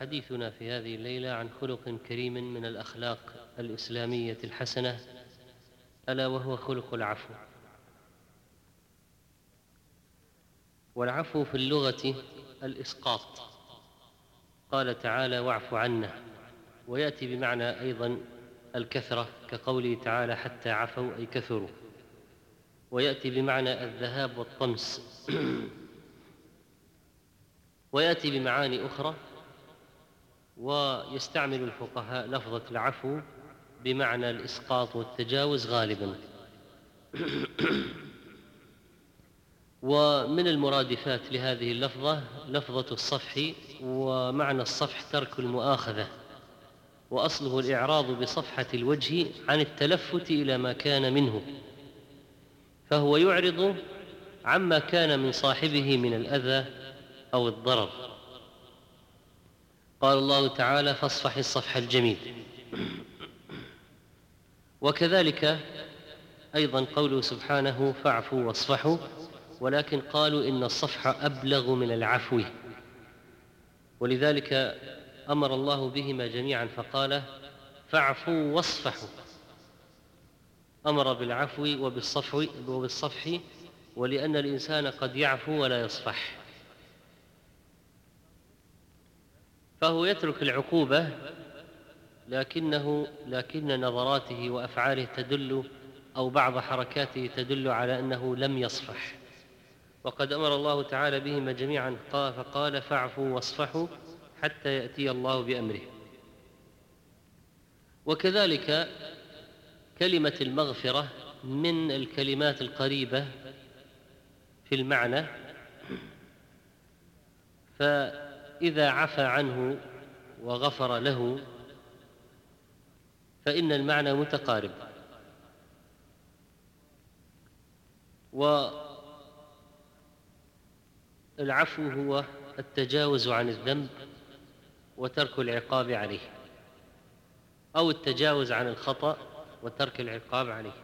فحديثنا في هذه الليلة عن خلق كريم من الأخلاق الإسلامية الحسنة، ألا وهو خلق العفو. والعفو في اللغة الإسقاط، قال تعالى: واعف عنا، ويأتي بمعنى أيضا الكثرة كقوله تعالى: حتى عفوا أي كثروا، ويأتي بمعنى الذهاب والطمس ويأتي بمعاني أخرى. ويستعمل الفقهاء لفظة العفو بمعنى الإسقاط والتجاوز غالبا. ومن المرادفات لهذه اللفظة لفظة الصفح، ومعنى الصفح ترك المؤاخذة، وأصله الإعراض بصفحة الوجه عن التلفت إلى ما كان منه، فهو يعرض عما كان من صاحبه من الأذى أو الضرر. قال الله تعالى: فاصفح الصفح الجميل. وكذلك أيضا قوله سبحانه: فاعفوا واصفحوا، ولكن قالوا إن الصفح أبلغ من العفو، ولذلك أمر الله بهما جميعا فقال: فاعفوا واصفحوا. أمر بالعفو وبالصفح، ولأن الإنسان قد يعفو ولا يصفح، فهو يترك العقوبة، لكن نظراته وأفعاله تدل، أو بعض حركاته تدل على أنه لم يصفح. وقد أمر الله تعالى بهما جميعا فقال: فاعفوا واصفحوا حتى يأتي الله بأمره. وكذلك كلمة المغفرة من الكلمات القريبة في المعنى، فإذا عفى عنه وغفر له فإن المعنى متقارب. والعفو هو التجاوز عن الذنب وترك العقاب عليه، أو التجاوز عن الخطأ وترك العقاب عليه.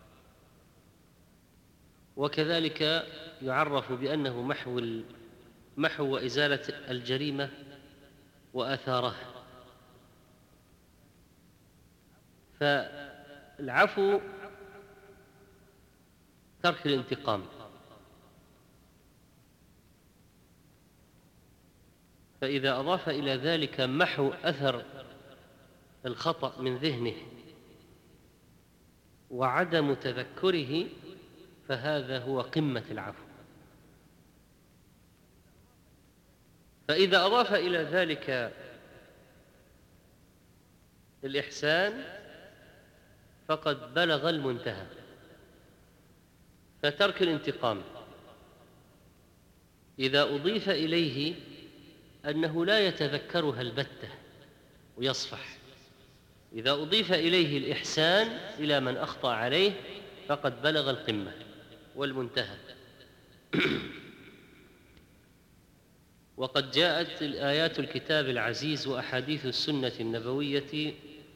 وكذلك يعرف بأنه محو وإزالة الجريمة وآثارها. فالعفو ترك الانتقام، فإذا أضاف إلى ذلك محو أثر الخطأ من ذهنه وعدم تذكره، فهذا هو قمة العفو. فإذا أضاف إلى ذلك الإحسان فقد بلغ المنتهى. فترك الانتقام إذا أضيف إليه أنه لا يتذكرها البتة ويصفح، إذا أضيف إليه الإحسان إلى من أخطأ عليه فقد بلغ القمة والمنتهى. وقد جاءت الآيات الكتاب العزيز وأحاديث السنة النبوية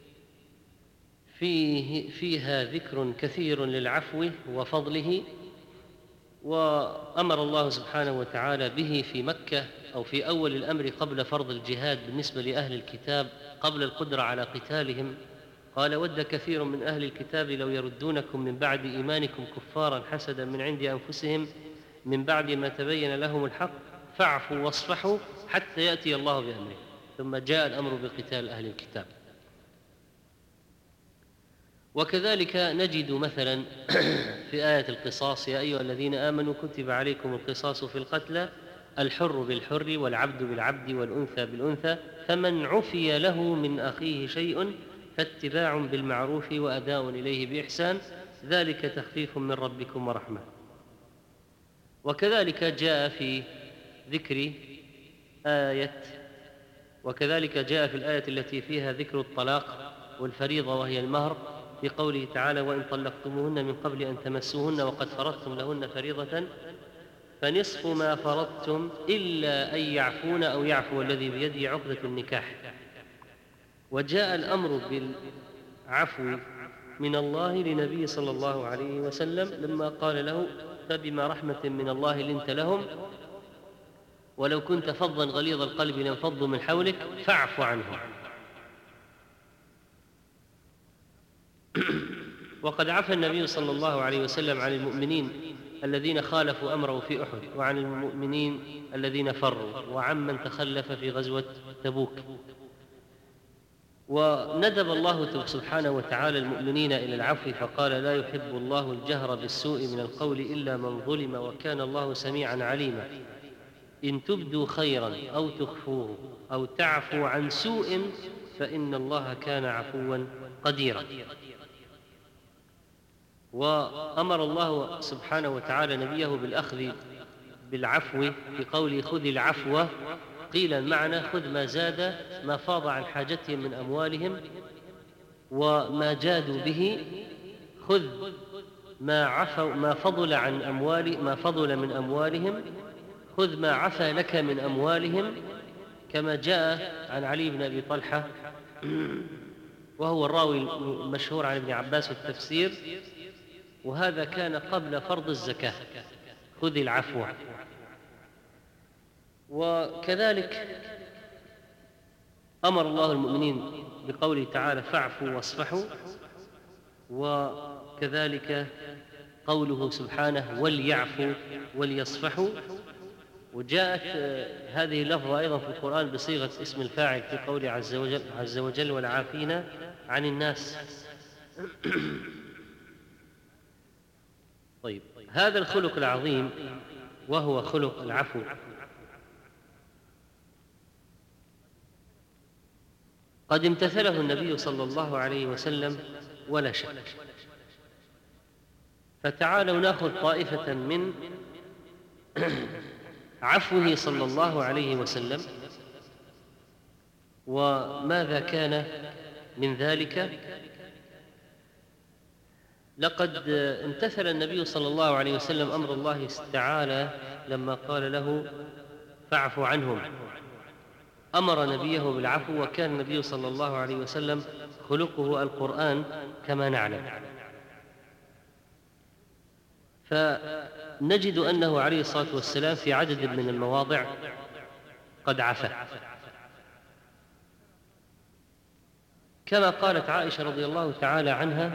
فيها ذكر كثير للعفو وفضله. وأمر الله سبحانه وتعالى به في مكة، أو في أول الأمر قبل فرض الجهاد بالنسبة لأهل الكتاب قبل القدرة على قتالهم. قال: ود كثير من أهل الكتاب لو يردونكم من بعد إيمانكم كفارا حسدا من عند أنفسهم من بعد ما تبين لهم الحق فاعفوا واصفحوا حتى يأتي الله بأمره. ثم جاء الأمر بقتال أهل الكتاب. وكذلك نجد مثلا في آية القصاص: يا أيها الذين آمنوا كتب عليكم القصاص في القتلى الحر بالحر والعبد بالعبد والأنثى بالأنثى فمن عفي له من أخيه شيء فاتباع بالمعروف وأداء إليه بإحسان ذلك تخفيف من ربكم ورحمة. وكذلك جاء في ذكر وكذلك جاء في الآية التي فيها ذكر الطلاق والفريضة وهي المهر في قوله تعالى: وإن طلقتموهن من قبل أن تمسوهن وقد فرضتم لهن فريضة فنصف ما فرضتم إلا أن يعفون أو يعفو الذي بيده عقدة النكاح. وجاء الأمر بالعفو من الله لنبي صلى الله عليه وسلم لما قال له: فبما رحمة من الله لنت لهم ولو كنت فظا غليظ القلب لانفضوا من حولك فاعف عنهم. وقد عفى النبي صلى الله عليه وسلم عن المؤمنين الذين خالفوا أمره في أحد، وعن المؤمنين الذين فروا، وعمن تخلف في غزوة تبوك. وندب الله سبحانه وتعالى المؤمنين إلى العفو فقال: لا يحب الله الجهر بالسوء من القول إلا من ظلم وكان الله سميعا عليما. إن تبدوا خيرا أو تخفوه أو تعفوا عن سوء فإن الله كان عفوا قديرا. وأمر الله سبحانه وتعالى نبيه بالأخذ بالعفو في قوله: خذ العفو. قيل المعنى: خذ ما زاد ما فاض عن حاجتهم من أموالهم وما جادوا به، خذ ما فضل عن ما فضل من أموالهم، خذ ما عفى لك من أموالهم، كما جاء عن علي بن أبي طلحة وهو الراوي المشهور عن ابن عباس في التفسير، وهذا كان قبل فرض الزكاة: خذ العفو. وكذلك أمر الله المؤمنين بقوله تعالى: فاعفوا واصفحوا. وكذلك قوله سبحانه: وليعفوا وليصفحوا. وجاءت هذه اللفظة أيضا في القرآن بصيغة اسم الفاعل في قوله عز وجل: والعافين عن الناس. طيب، هذا الخلق العظيم وهو خلق العفو قد امتثله النبي صلى الله عليه وسلم ولا شك. فتعالوا ناخذ طائفة من عفوه صلى الله عليه وسلم. وماذا كان من ذلك؟ لقد امتثل النبي صلى الله عليه وسلم أمر الله تعالى لما قال له: فاعف عنهم. أمر نبيه بالعفو، وكان النبي صلى الله عليه وسلم خلقه القرآن كما نعلم. فنجد أنه عليه الصلاة والسلام في عدد من المواضع قد عفى، كما قالت عائشة رضي الله تعالى عنها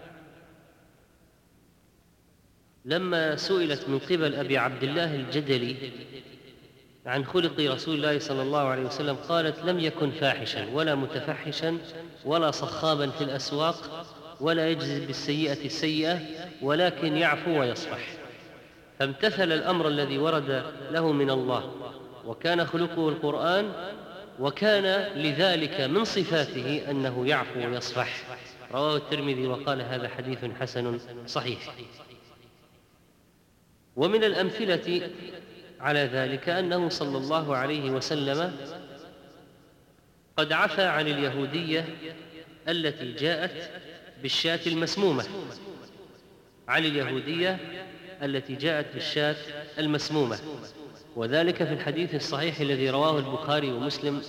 لما سئلت من قبل أبي عبد الله الجدلي عن خلق رسول الله صلى الله عليه وسلم، قالت: لم يكن فاحشا ولا متفحشا ولا صخابا في الأسواق ولا يجزي بالسيئة السيئة، ولكن يعفو ويصفح. فامتثل الأمر الذي ورد له من الله، وكان خلقه القرآن، وكان لذلك من صفاته أنه يعفو ويصفح. رواه الترمذي وقال: هذا حديث حسن صحيح. ومن الأمثلة على ذلك أنه صلى الله عليه وسلم قد عفى عن اليهودية التي جاءت بالشاة المسمومة، عن اليهودية التي جاءت بالشاة المسمومة، وذلك في الحديث الصحيح الذي رواه البخاري ومسلم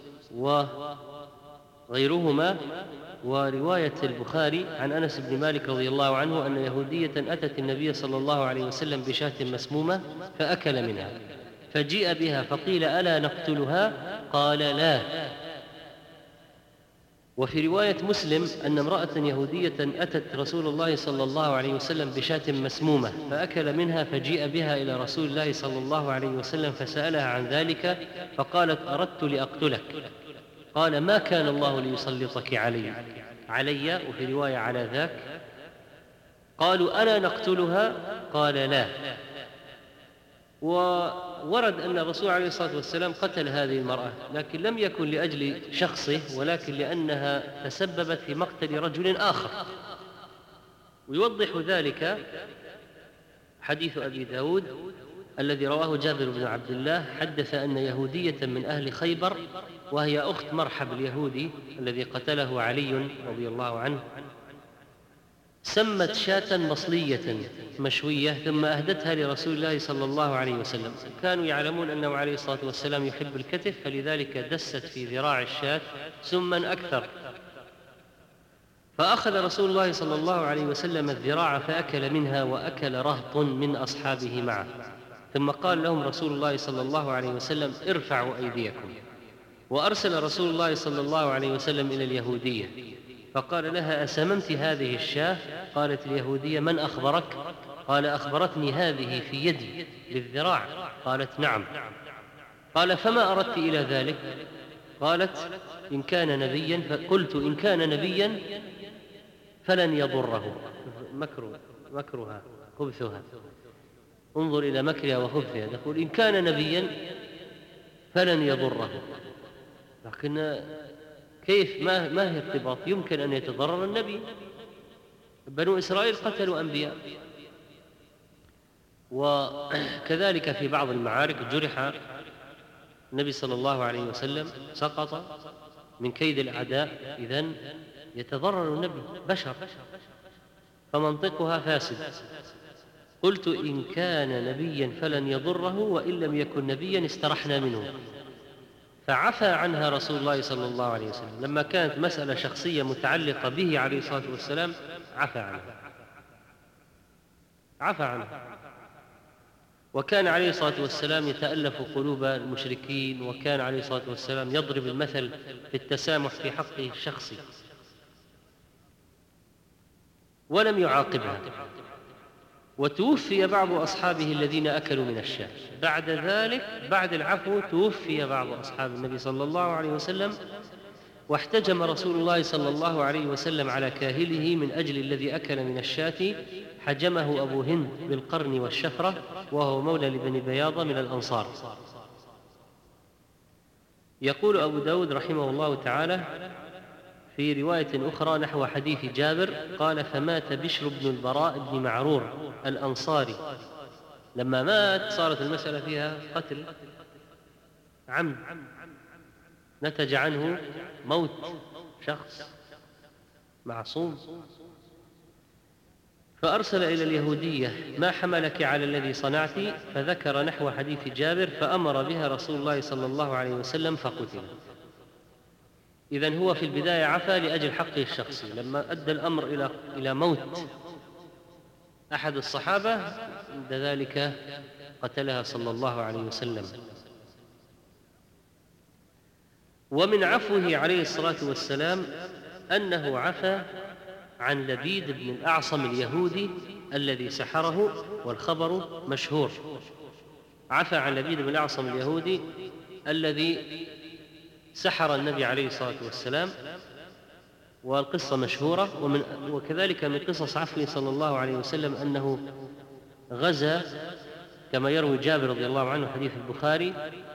وغيرهما. ورواية البخاري عن أنس بن مالك رضي الله عنه أن يهودية أتت النبي صلى الله عليه وسلم بشاة مسمومة فأكل منها، فجيء بها فقيل: ألا نقتلها؟ قال: لا. وفي رواية مسلم أن امرأة يهودية أتت رسول الله صلى الله عليه وسلم بشاة مسمومة فأكل منها، فجيء بها إلى رسول الله صلى الله عليه وسلم فسألها عن ذلك، فقالت: أردت لأقتلك. قال: ما كان الله ليسلطك علي. وفي رواية على ذاك. قالوا: ألا نقتلها؟ قال: لا. وورد أن الرسول عليه الصلاة والسلام قتل هذه المرأة، لكن لم يكن لأجل شخصه، ولكن لأنها تسببت في مقتل رجل آخر. ويوضح ذلك حديث أبي داود الذي رواه جابر بن عبد الله، حدث أن يهودية من أهل خيبر، وهي أخت مرحب اليهودي الذي قتله علي رضي الله عنه، سمت شاة مصلية مشوية ثم أهدتها لرسول الله صلى الله عليه وسلم. كانوا يعلمون أنه عليه الصلاة والسلام يحب الكتف، فلذلك دست في ذراع الشاة سما أكثر، فأخذ رسول الله صلى الله عليه وسلم الذراع فأكل منها، وأكل رهط من أصحابه معه. ثم قال لهم رسول الله صلى الله عليه وسلم: ارفعوا أيديكم. وأرسل رسول الله صلى الله عليه وسلم إلى اليهودية فقال لها: أسممت هذه الشاة؟ قالت اليهودية: من أخبرك؟ قال: أخبرتني هذه في يدي بالذراع. قالت: نعم. قال: فما أردت إلى ذلك؟ قالت: إن كان نبيا، فقلت: إن كان نبيا فلن يضره. مكرها خبثها، انظر إلى مكرها وخبثها، تقول: إن كان نبيا فلن يضره. لكن كيف؟ ما هي ارتباط؟ يمكن أن يتضرر النبي. بنو إسرائيل قتلوا أنبياء. وكذلك في بعض المعارك جرح النبي صلى الله عليه وسلم، سقط من كيد الأعداء، إذن يتضرر النبي، بشر، فمنطقها فاسد. قلت: إن كان نبيا فلن يضره، وإن لم يكن نبيا استرحنا منه. فعفى عنها رسول الله صلى الله عليه وسلم لما كانت مسألة شخصية متعلقة به عليه الصلاة والسلام، عفى عنها. وكان عليه الصلاة والسلام يتألف قلوب المشركين، وكان عليه الصلاة والسلام يضرب المثل في التسامح في حقه الشخصي، ولم يعاقبها. وتوفي بعض أصحابه الذين أكلوا من الشاة. بعد ذلك، بعد العفو، توفي بعض أصحاب النبي صلى الله عليه وسلم، واحتجم رسول الله صلى الله عليه وسلم على كاهله من أجل الذي أكل من الشاة. حجمه أبو هند بالقرن والشفرة، وهو مولى لبني بياضة من الأنصار. يقول أبو داود رحمه الله تعالى في رواية أخرى نحو حديث جابر قال: فمات بشر بن البراء بن معرور الأنصاري. لما مات صارت المسألة فيها قتل عمد، نتج عنه موت شخص معصوم. فأرسل إلى اليهودية: ما حملك على الذي صنعت؟ فذكر نحو حديث جابر، فأمر بها رسول الله صلى الله عليه وسلم فقتل. إذن هو في البداية عفا لأجل حقه الشخصي. لما أدى الأمر إلى موت أحد الصحابة، عند ذلك قتلها صلى الله عليه وسلم. ومن عفوه عليه الصلاة والسلام أنه عفى عن لبيد بن الأعصم اليهودي الذي سحره، والخبر مشهور. عفى عن لبيد بن الأعصم اليهودي الذي سحر النبي عليه الصلاة والسلام، والقصة مشهورة. وكذلك من قصص عفوه صلى الله عليه وسلم أنه غزا، كما يروي جابر رضي الله عنه حديث البخاري،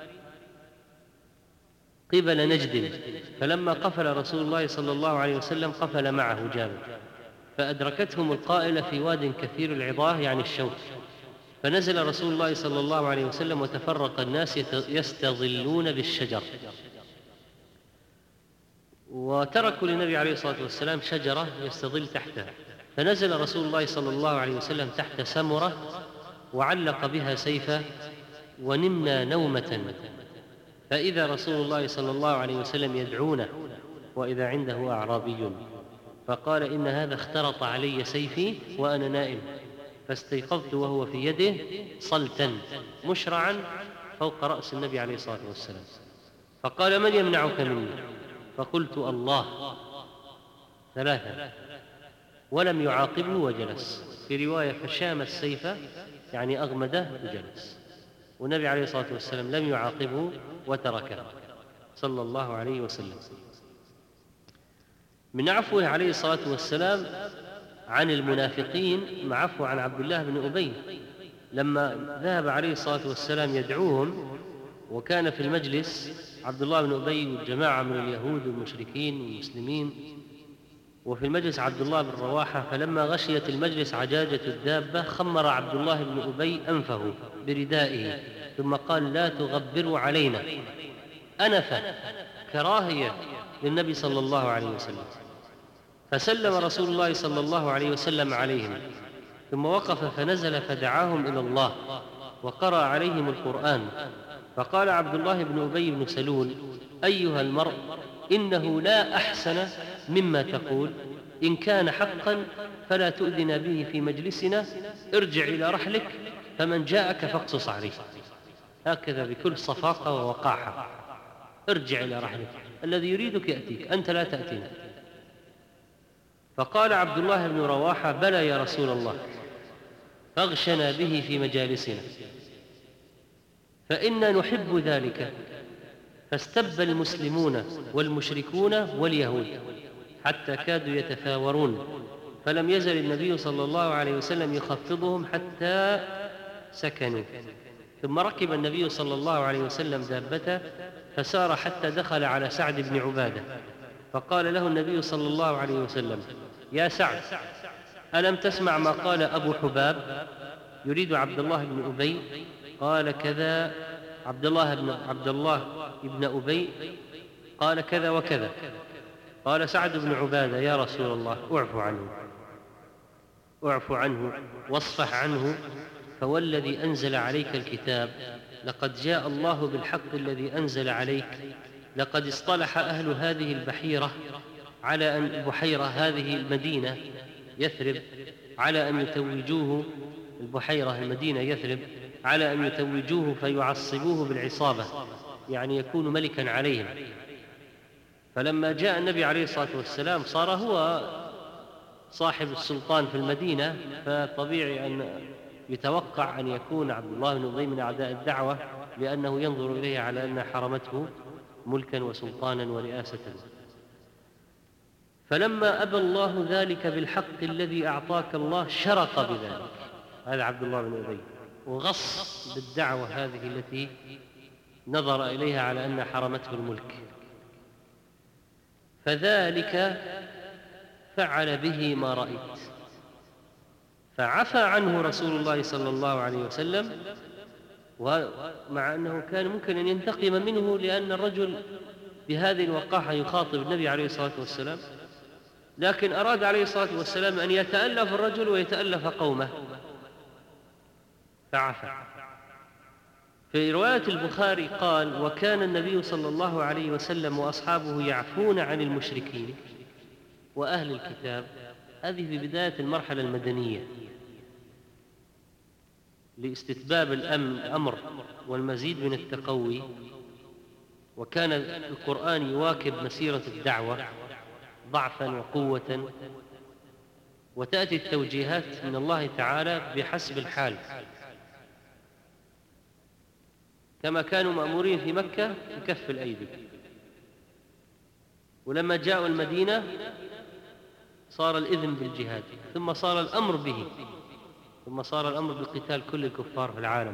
قبل نجد، فلما قفل رسول الله صلى الله عليه وسلم قفل معه جابر، فأدركتهم القائلة في واد كثير العضاه، يعني الشوك. فنزل رسول الله صلى الله عليه وسلم، وتفرق الناس يستظلون بالشجر، وتركوا للنبي عليه الصلاة والسلام شجرة يستظل تحتها. فنزل رسول الله صلى الله عليه وسلم تحت سمرة، وعلق بها سيفه، ونمنا نومة، فإذا رسول الله صلى الله عليه وسلم يدعونه، وإذا عنده أعرابي، فقال: إن هذا اخترط علي سيفي وأنا نائم. فاستيقظت وهو في يده صلتا مشرعا فوق رأس النبي عليه الصلاة والسلام. فقال: من يمنعك مني؟ فقلت: الله، ثلاثة، ولم يعاقبه وجلس. في رواية: فشام السيف، يعني أغمده وجلس. والنبي عليه الصلاة والسلام لم يعاقبه وتركه صلى الله عليه وسلم. من عفوه عليه الصلاة والسلام عن المنافقين مع عفو عن عبد الله بن أبي، لما ذهب عليه الصلاة والسلام يدعوهم، وكان في المجلس عبد الله بن أبي والجماعة من اليهود والمشركين والمسلمين، وفي المجلس عبد الله بن رواحة. فلما غشيت المجلس عجاجة الدابة، خمر عبد الله بن أبي أنفه بردائه، ثم قال: لا تغبروا علينا، أنف كراهية للنبي صلى الله عليه وسلم. فسلم رسول الله صلى الله عليه وسلم عليهم، ثم وقف فنزل فدعاهم إلى الله، وقرأ عليهم القرآن. فقال عبد الله بن أبي بن سلول: أيها المرء، إنه لا أحسن مما تقول، إن كان حقا فلا تؤذنا به في مجلسنا، ارجع إلى رحلك فمن جاءك فاقصص عليه، هكذا بكل صفاقة ووقاحة. ارجع إلى رحلك، الذي يريدك يأتيك، أنت لا تأتينا. فقال عبد الله بن رواحة: بلى يا رسول الله، فاغشنا به في مجالسنا، فإنا نحب ذلك. فاستب المسلمون والمشركون واليهود حتى كادوا يتثاورون، فلم يزل النبي صلى الله عليه وسلم يخفضهم حتى سكنوا. ثم ركب النبي صلى الله عليه وسلم دابته فسار حتى دخل على سعد بن عبادة، فقال له النبي صلى الله عليه وسلم: يا سعد، ألم تسمع ما قال أبو حباب؟ يريد عبد الله بن أبي. قال كذا عبد الله بن أبي قال كذا وكذا. قال سعد بن عبادة: يا رسول الله، اعف عنه واصفح عنه، فوالذي أنزل عليك الكتاب لقد جاء الله بالحق الذي أنزل عليك. لقد اصطلح أهل هذه البحيرة على أن بحيرة هذه المدينة يثرب على أن يتوجوه، البحيرة المدينة يثرب، على أن يتوجوه فيعصبوه بالعصابة، يعني يكون ملكا عليهم. فلما جاء النبي عليه الصلاة والسلام صار هو صاحب السلطان في المدينة، فطبيعي أن يتوقع أن يكون عبد الله بن أبي من أعداء الدعوة، لأنه ينظر إليه على أن حرمته ملكا وسلطانا ورئاسة. فلما أبى الله ذلك بالحق الذي أعطاك الله شرق بذلك، هذا عبد الله بن أبي، وغص بالدعوة هذه التي نظر إليها على أن حرمته الملك. فذلك فعل به ما رأيت، فعفى عنه رسول الله صلى الله عليه وسلم، ومع أنه كان ممكن أن ينتقم منه، لأن الرجل بهذه الوقاحة يخاطب النبي عليه الصلاة والسلام، لكن أراد عليه الصلاة والسلام أن يتألف الرجل ويتألف قومه فعفى. في رواية البخاري قال: وكان النبي صلى الله عليه وسلم وأصحابه يعفون عن المشركين وأهل الكتاب. هذه في بداية المرحلة المدنية لاستتباب الأمر والمزيد من التقوي، وكان القرآن يواكب مسيرة الدعوة ضعفا وقوة، وتأتي التوجيهات من الله تعالى بحسب الحال، كما كانوا مأمورين في مكة بكف الأيدي، ولما جاءوا المدينة صار الإذن بالجهاد، ثم صار الأمر به، ثم صار الأمر بقتال كل الكفار في العالم.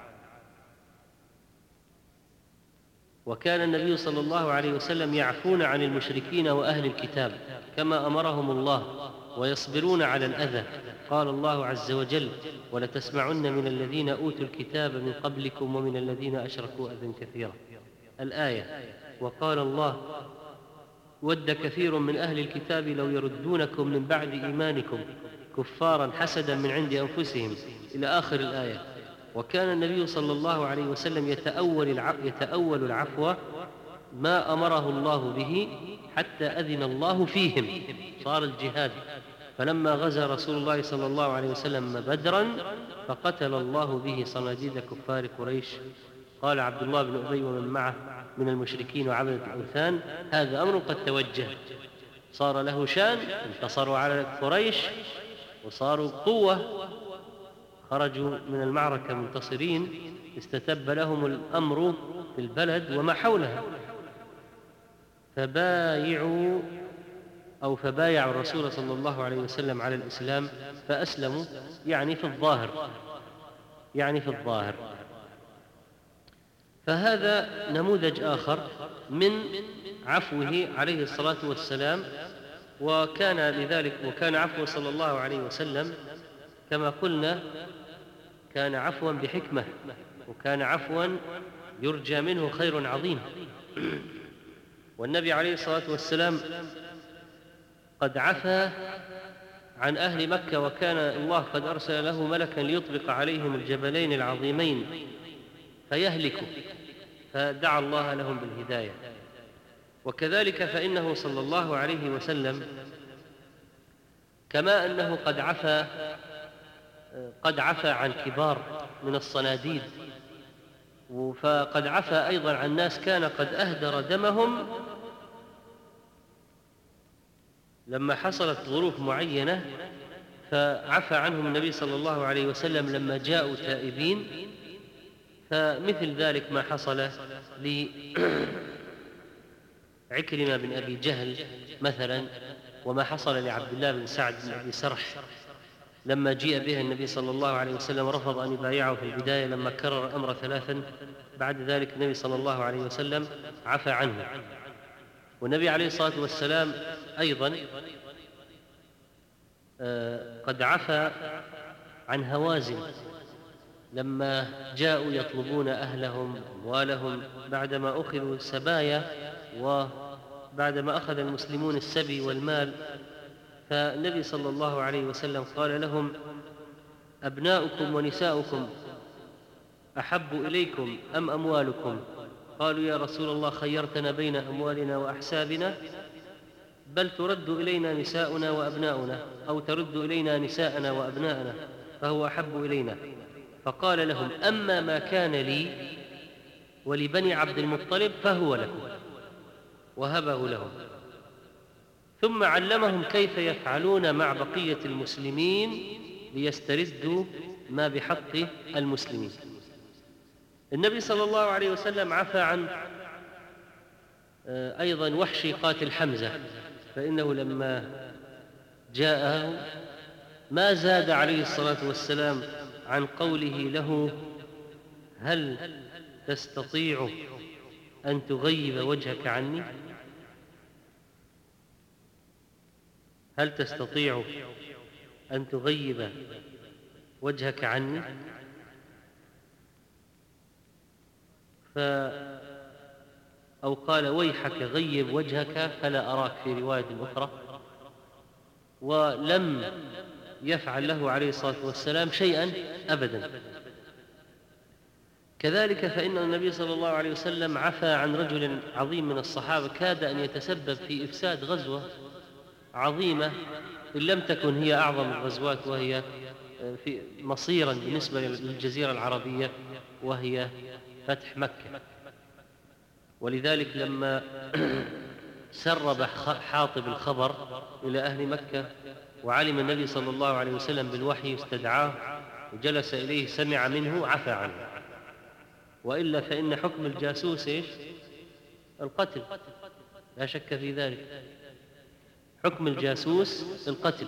وكان النبي صلى الله عليه وسلم يعفون عن المشركين وأهل الكتاب كما أمرهم الله، ويصبرون على الأذى. قال الله عز وجل: ولتسمعن من الذين أوتوا الكتاب من قبلكم ومن الذين أشركوا أذى كثيرا، الآية. وقال الله: ود كثير من أهل الكتاب لو يردونكم من بعد إيمانكم كفارا حسدا من عند أنفسهم، إلى آخر الآية. وكان النبي صلى الله عليه وسلم يتأول العفو ما أمره الله به حتى أذن الله فيهم، صار الجهاد. فلما غزا رسول الله صلى الله عليه وسلم بدرا فقتل الله به صناديد كفار قريش. قال عبد الله بن أبي ومن معه من المشركين وعبدة الأوثان: هذا أمر قد توجه، صار له شان، انتصروا على قريش وصاروا قوة، خرجوا من المعركة منتصرين، استتب لهم الأمر في البلد وما حولها، فبايعوا الرسول صلى الله عليه وسلم على الإسلام فأسلموا، يعني في الظاهر. فهذا نموذج آخر من عفوه عليه الصلاة والسلام. وكان عفوه صلى الله عليه وسلم كما قلنا كان عفوا بحكمة، وكان عفوا يرجى منه خير عظيم. والنبي عليه الصلاة والسلام قد عفى عن أهل مكة، وكان الله قد أرسل له ملكا ليطبق عليهم الجبلين العظيمين فيهلكوا، فدعا الله لهم بالهداية. وكذلك فإنه صلى الله عليه وسلم كما أنه قد عفى قد عفى عن كبار من الصناديد، فقد عفى أيضا عن ناس كان قد أهدر دمهم لما حصلت ظروف معينة، فعفى عنهم النبي صلى الله عليه وسلم لما جاءوا تائبين. فمثل ذلك ما حصل لعكرمة بن أبي جهل مثلا، وما حصل لعبد الله بن سعد بن أبي سرح لما جيء به النبي صلى الله عليه وسلم رفض أن يبايعه في البداية، لما كرر الأمر ثلاثا بعد ذلك النبي صلى الله عليه وسلم عفى عنه. والنبي عليه الصلاة والسلام أيضا قد عفى عن هوازن لما جاءوا يطلبون أهلهم أموالهم بعدما أخذوا سبايا، وبعدما أخذ المسلمون السبي والمال، فالنبي صلى الله عليه وسلم قال لهم: أبناؤكم ونساؤكم أحب إليكم أم أموالكم؟ قالوا: يا رسول الله خيرتنا بين أموالنا وأحسابنا، بل ترد إلينا نساؤنا وأبناؤنا، أو ترد إلينا نساءنا وأبناءنا، فهو أحب إلينا. فقال لهم: أما ما كان لي ولبني عبد المطلب فهو لكم، وهبه لهم. ثم علمهم كيف يفعلون مع بقية المسلمين ليستردوا ما بحق المسلمين. النبي صلى الله عليه وسلم عفى عن أيضا وحشي قاتل حمزة، فإنه لما جاءه ما زاد عليه الصلاة والسلام عن قوله له: هل تستطيع أن تغيب وجهك عني؟ هل تستطيع أن تغيب وجهك عني؟ أو قال: ويحك غيب وجهك فلا أراك، في رواية أخرى. ولم يفعل له عليه الصلاة والسلام شيئا أبدا. كذلك فإن النبي صلى الله عليه وسلم عفى عن رجل عظيم من الصحابة كاد أن يتسبب في إفساد غزوة عظيمة إن لم تكن هي أعظم الغزوات، وهي في مصيرا بالنسبة للجزيرة العربية، وهي فتح مكة. ولذلك لما سرب حاطب الخبر إلى أهل مكة وعلم النبي صلى الله عليه وسلم بالوحي استدعاه وجلس إليه سمع منه عفى عنه. وإلا فإن حكم الجاسوس إيش؟ القتل، لا شك في ذلك. حكم الجاسوس القتل.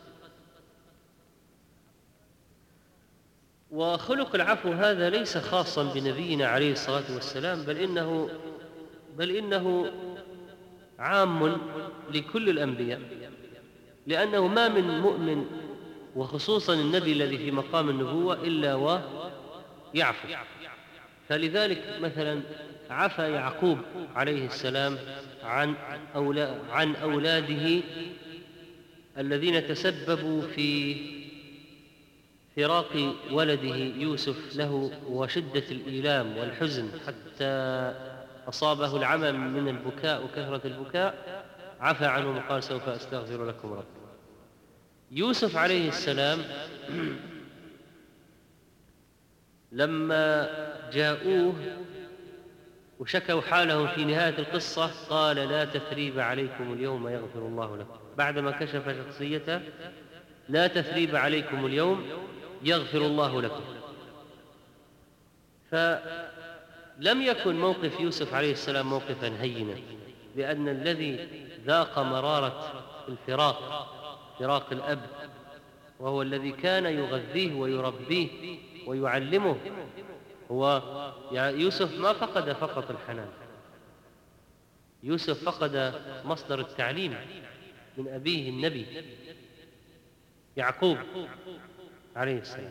وخلق العفو هذا ليس خاصا بنبينا عليه الصلاة والسلام، بل إنه عام لكل الأنبياء، لأنه ما من مؤمن وخصوصا النبي الذي في مقام النبوة إلا ويعفو. فلذلك مثلا عفى يعقوب عليه السلام عن أولاده الذين تسببوا في فراق ولده يوسف له وشدة الإيلام والحزن حتى أصابه العمى من البكاء وكثرة البكاء، عفى عنهم وقال: سوف أستغفر لكم ربي. يوسف عليه السلام لما جاءوه وشكوا حالهم في نهاية القصة قال: لا تثريب عليكم اليوم يغفر الله لكم. بعدما كشف شخصيته: لا تثريب عليكم اليوم يغفر الله لكم. فلم يكن موقف يوسف عليه السلام موقفا هينا، لأن الذي ذاق مرارة فراق الأب، وهو الذي كان يغذيه ويربيه ويعلمه، هو يوسف ما فقد فقط الحنان، يوسف فقد مصدر التعليم من أبيه النبي يعقوب عليه السلام.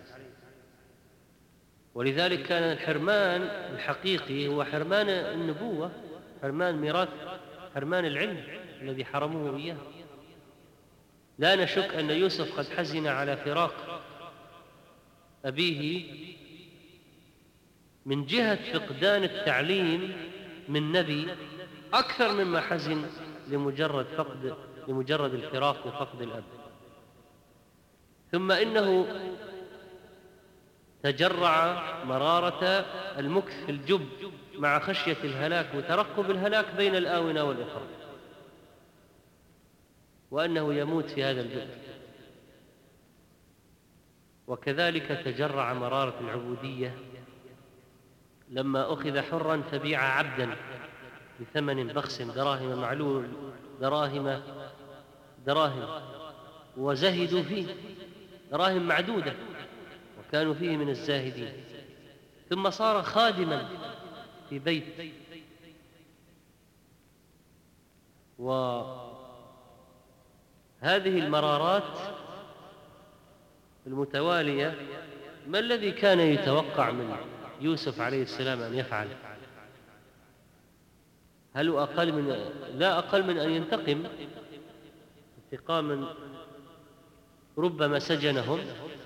ولذلك كان الحرمان الحقيقي هو حرمان النبوة، حرمان ميراث، حرمان العلم الذي حرموه إياه. لا نشك أن يوسف قد حزن على فراق أبيه من جهة فقدان التعليم من نبي أكثر مما حزن لمجرد الفراق وفقد الأب. ثم إنه تجرع مرارة المكث في الجب مع خشية الهلاك وترقب الهلاك بين الآونة والأخرى، وأنه يموت في هذا البئر. وكذلك تجرع مرارة العبودية لما أخذ حرا فبيع عبدا بثمن بخس، دراهم معلول، دراهم وزهدوا فيه، دراهم معدودة، وكانوا فيه من الزاهدين. ثم صار خادما في بيت. وهذه المرارات المتوالية ما الذي كان يتوقع من يوسف عليه السلام أن يفعل؟ هل هو لا أقل من أن ينتقم انتقاما ربما سجنهم،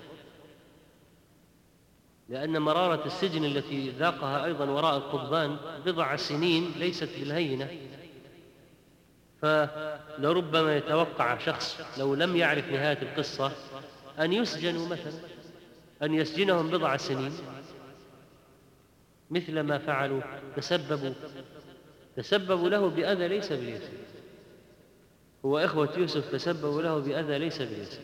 لأن مرارة السجن التي ذاقها أيضا وراء القضبان 10 سنين ليست بالهينة. فلربما يتوقع شخص لو لم يعرف نهاية القصة أن يسجنوا مثلا، أن يسجنهم 10 سنين مثل ما فعلوا. تسببوا له بأذى ليس باليسير. هو إخوة يوسف تسببوا له بأذى ليس باليسير.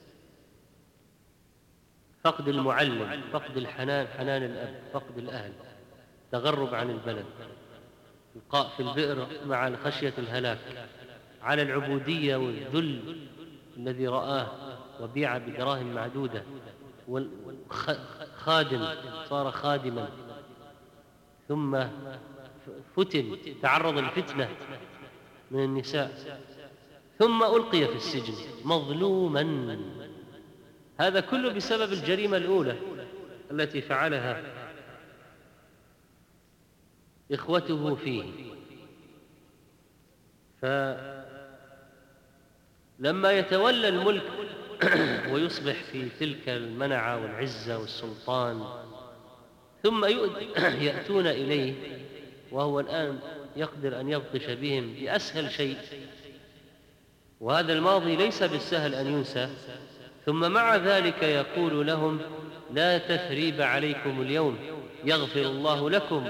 فقد المعلم، فقد الحنان، حنان الأب، فقد الأهل، تغرب عن البلد، القاء في البئر مع خشية الهلاك، على العبودية والذل الذي رآه وبيع بدراهم معدودة، خادم صار خادما، ثم فتن، تعرض للفتنة من النساء، ثم ألقي في السجن مظلوما. هذا كله بسبب الجريمة الأولى التي فعلها إخوته فيه. فلما يتولى الملك ويصبح في تلك المنعة والعزة والسلطان، ثم يأتون إليه وهو الآن يقدر أن يبطش بهم بأسهل شيء، وهذا الماضي ليس بالسهل أن ينسى. ثم مع ذلك يقول لهم: لا تثريب عليكم اليوم، يغفر الله لكم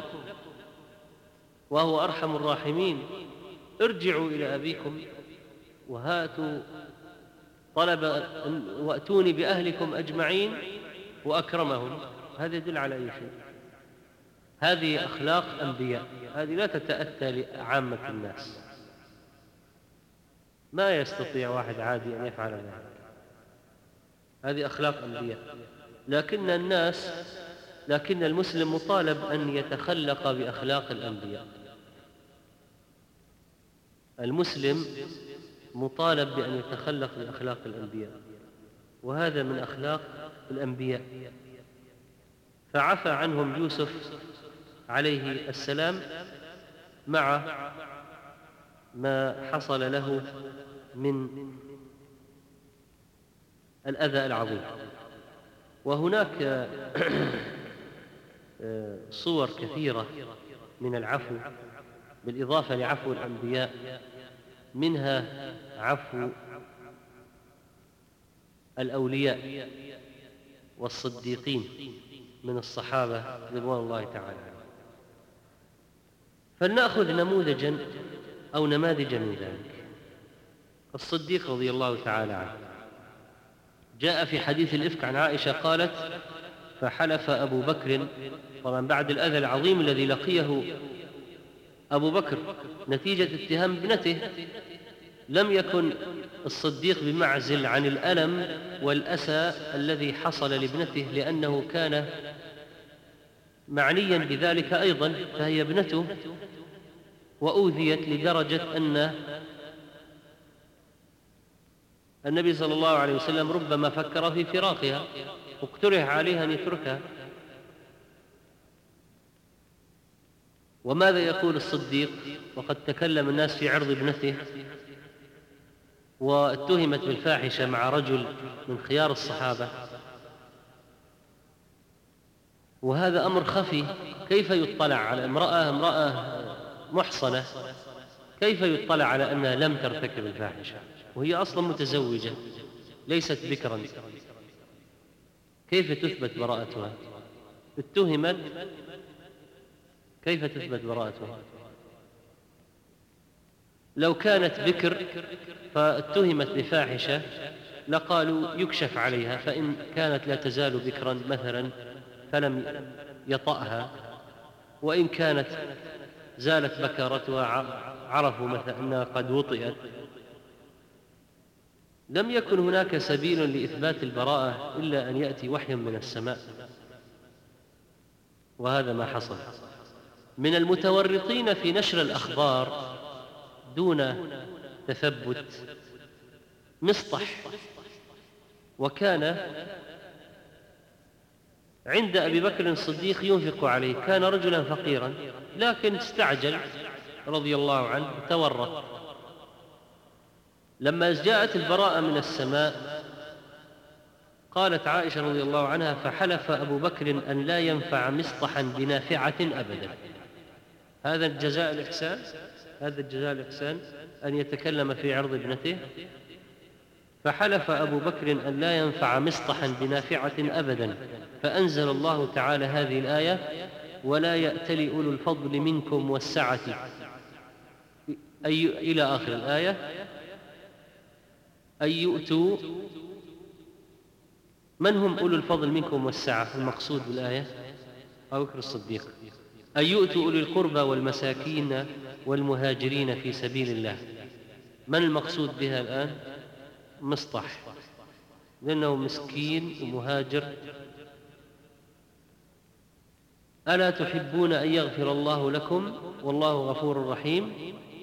وهو أرحم الراحمين، ارجعوا إلى أبيكم وهاتوا وأتوني بأهلكم أجمعين وأكرمهم. هذا يدل على أي شيء؟ هذه أخلاق أنبياء، هذه لا تتأتى لعامة الناس. ما يستطيع واحد عادي أن يفعل ذلك. هذه أخلاق أنبياء. لكن المسلم مطالب أن يتخلق بأخلاق الأنبياء. المسلم مطالب بأن يتخلق بأخلاق الأنبياء، وهذا من أخلاق الأنبياء. فعفى عنهم يوسف عليه السلام مع ما حصل له من الأذى العظيم. وهناك صور كثيرة من العفو بالإضافة لعفو الأنبياء، منها عفو الأولياء والصديقين من الصحابة رضوان الله تعالى. فلنأخذ نموذجا أو نماذج من ذلك. الصديق رضي الله تعالى عنه جاء في حديث الإفك عن عائشة قالت: فحلف أبو بكر، طبعا بعد الأذى العظيم الذي لقيه أبو بكر نتيجة اتهام ابنته، لم يكن الصديق بمعزل عن الألم والأسى الذي حصل لابنته، لأنه كان معنيا بذلك أيضا، فهي ابنته وأوذيت لدرجة أن النبي صلى الله عليه وسلم ربما فكر في فراقها واقترح عليها أن يتركها. وماذا يقول الصديق وقد تكلم الناس في عرض ابنته واتهمت بالفاحشة مع رجل من خيار الصحابة؟ وهذا أمر خفي. كيف يطلع على امرأة محصنة، كيف يطلع على أنها لم ترتكب الفاحشة وهي أصلا متزوجة ليست بكرا؟ كيف تثبت براءتها؟ اتهمت، كيف تثبت براءتها؟ لو كانت بكر فاتهمت بفاحشة لقالوا يكشف عليها، فإن كانت لا تزال بكرا مثلا فلم يطأها، وإن كانت زالت بكارتها عرفوا مثلا أنها قد وطئت. لم يكن هناك سبيل لإثبات البراءة إلا أن يأتي وحي من السماء، وهذا ما حصل. من المتورطين في نشر الأخبار دون تثبت مصطح، وكان عند أبي بكر الصديق ينفق عليه، كان رجلا فقيرا لكن استعجل رضي الله عنه تورط. لما جاءت البراءة من السماء قالت عائشة رضي الله عنها: فحلف أبو بكر أن لا ينفع مصطحا بنافعة أبدا. هذا الجزاء الإحسان، هذا الجزاء الإحسان أن يتكلم في عرض ابنته. فحلف أبو بكر أن لا ينفع مصطحا بنافعة أبدا، فأنزل الله تعالى هذه الآية: ولا يأتل أولو الفضل منكم والسعة، أي إلى آخر الآية، أن يؤتوا. من هم أولو الفضل منكم والسعة المقصود بالآية؟ أبو بكر الصديق. أن يؤتوا أولي القربى والمساكين والمهاجرين في سبيل الله. من المقصود بها الآن؟ مصطح، لأنه مسكين ومهاجر. ألا تحبون أن يغفر الله لكم والله غفور رحيم؟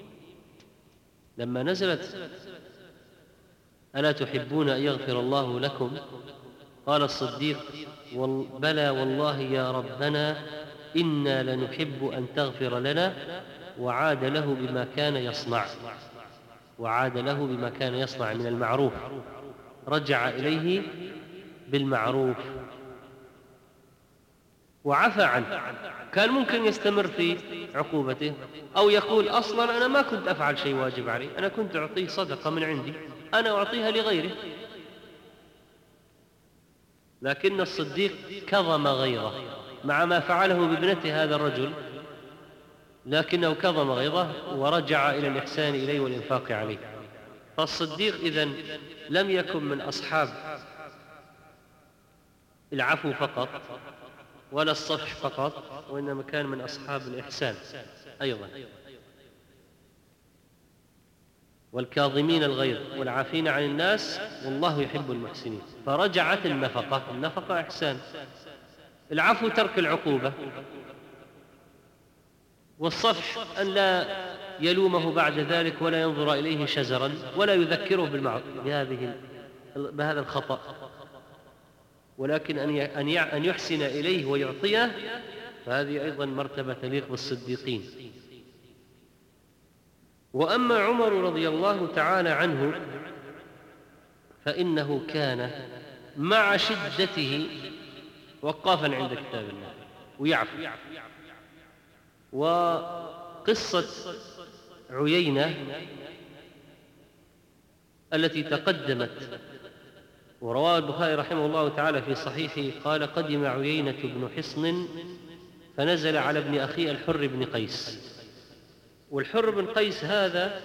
لما نزلت ألا تحبون أن يغفر الله لكم قال الصديق: بلى والله يا ربنا إنا لنحب أن تغفر لنا. وعاد له بما كان يصنع، وعاد له بما كان يصنع من المعروف، رجع إليه بالمعروف وعفى عنه. كان ممكن يستمر في عقوبته أو يقول: أصلا أنا ما كنت أفعل شيء واجب علي، أنا كنت أعطيه صدقة من عندي، أنا أعطيها لغيره. لكن الصديق كظم غيظه مع ما فعله بابنته هذا الرجل، لكنه كظم غيظه ورجع إلى الإحسان إليه والإنفاق عليه. فالصديق إذن لم يكن من أصحاب العفو فقط ولا الصفح فقط، وإنما كان من أصحاب الإحسان أيضا، والكاظمين الغيظ والعافين عن الناس والله يحب المحسنين. فرجعت النفقة، النفقة إحسان، العفو ترك العقوبة، والصفح أن لا يلومه بعد ذلك ولا ينظر إليه شزرا ولا يذكره بهذا الخطأ، ولكن أن يحسن إليه ويعطيه، فهذه أيضا مرتبة تليق بالصديقين. وأما عمر رضي الله تعالى عنه فإنه كان مع شدته وقافا عند كتاب الله ويعفو. وقصة عيينة التي تقدمت ورواه البخاري رحمه الله تعالى في صحيحه قال: قدم عيينة بن حصن فنزل على ابن أخيه الحر بن قيس. والحر بن قيس هذا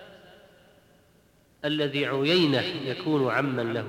الذي عيينة يكون عما له.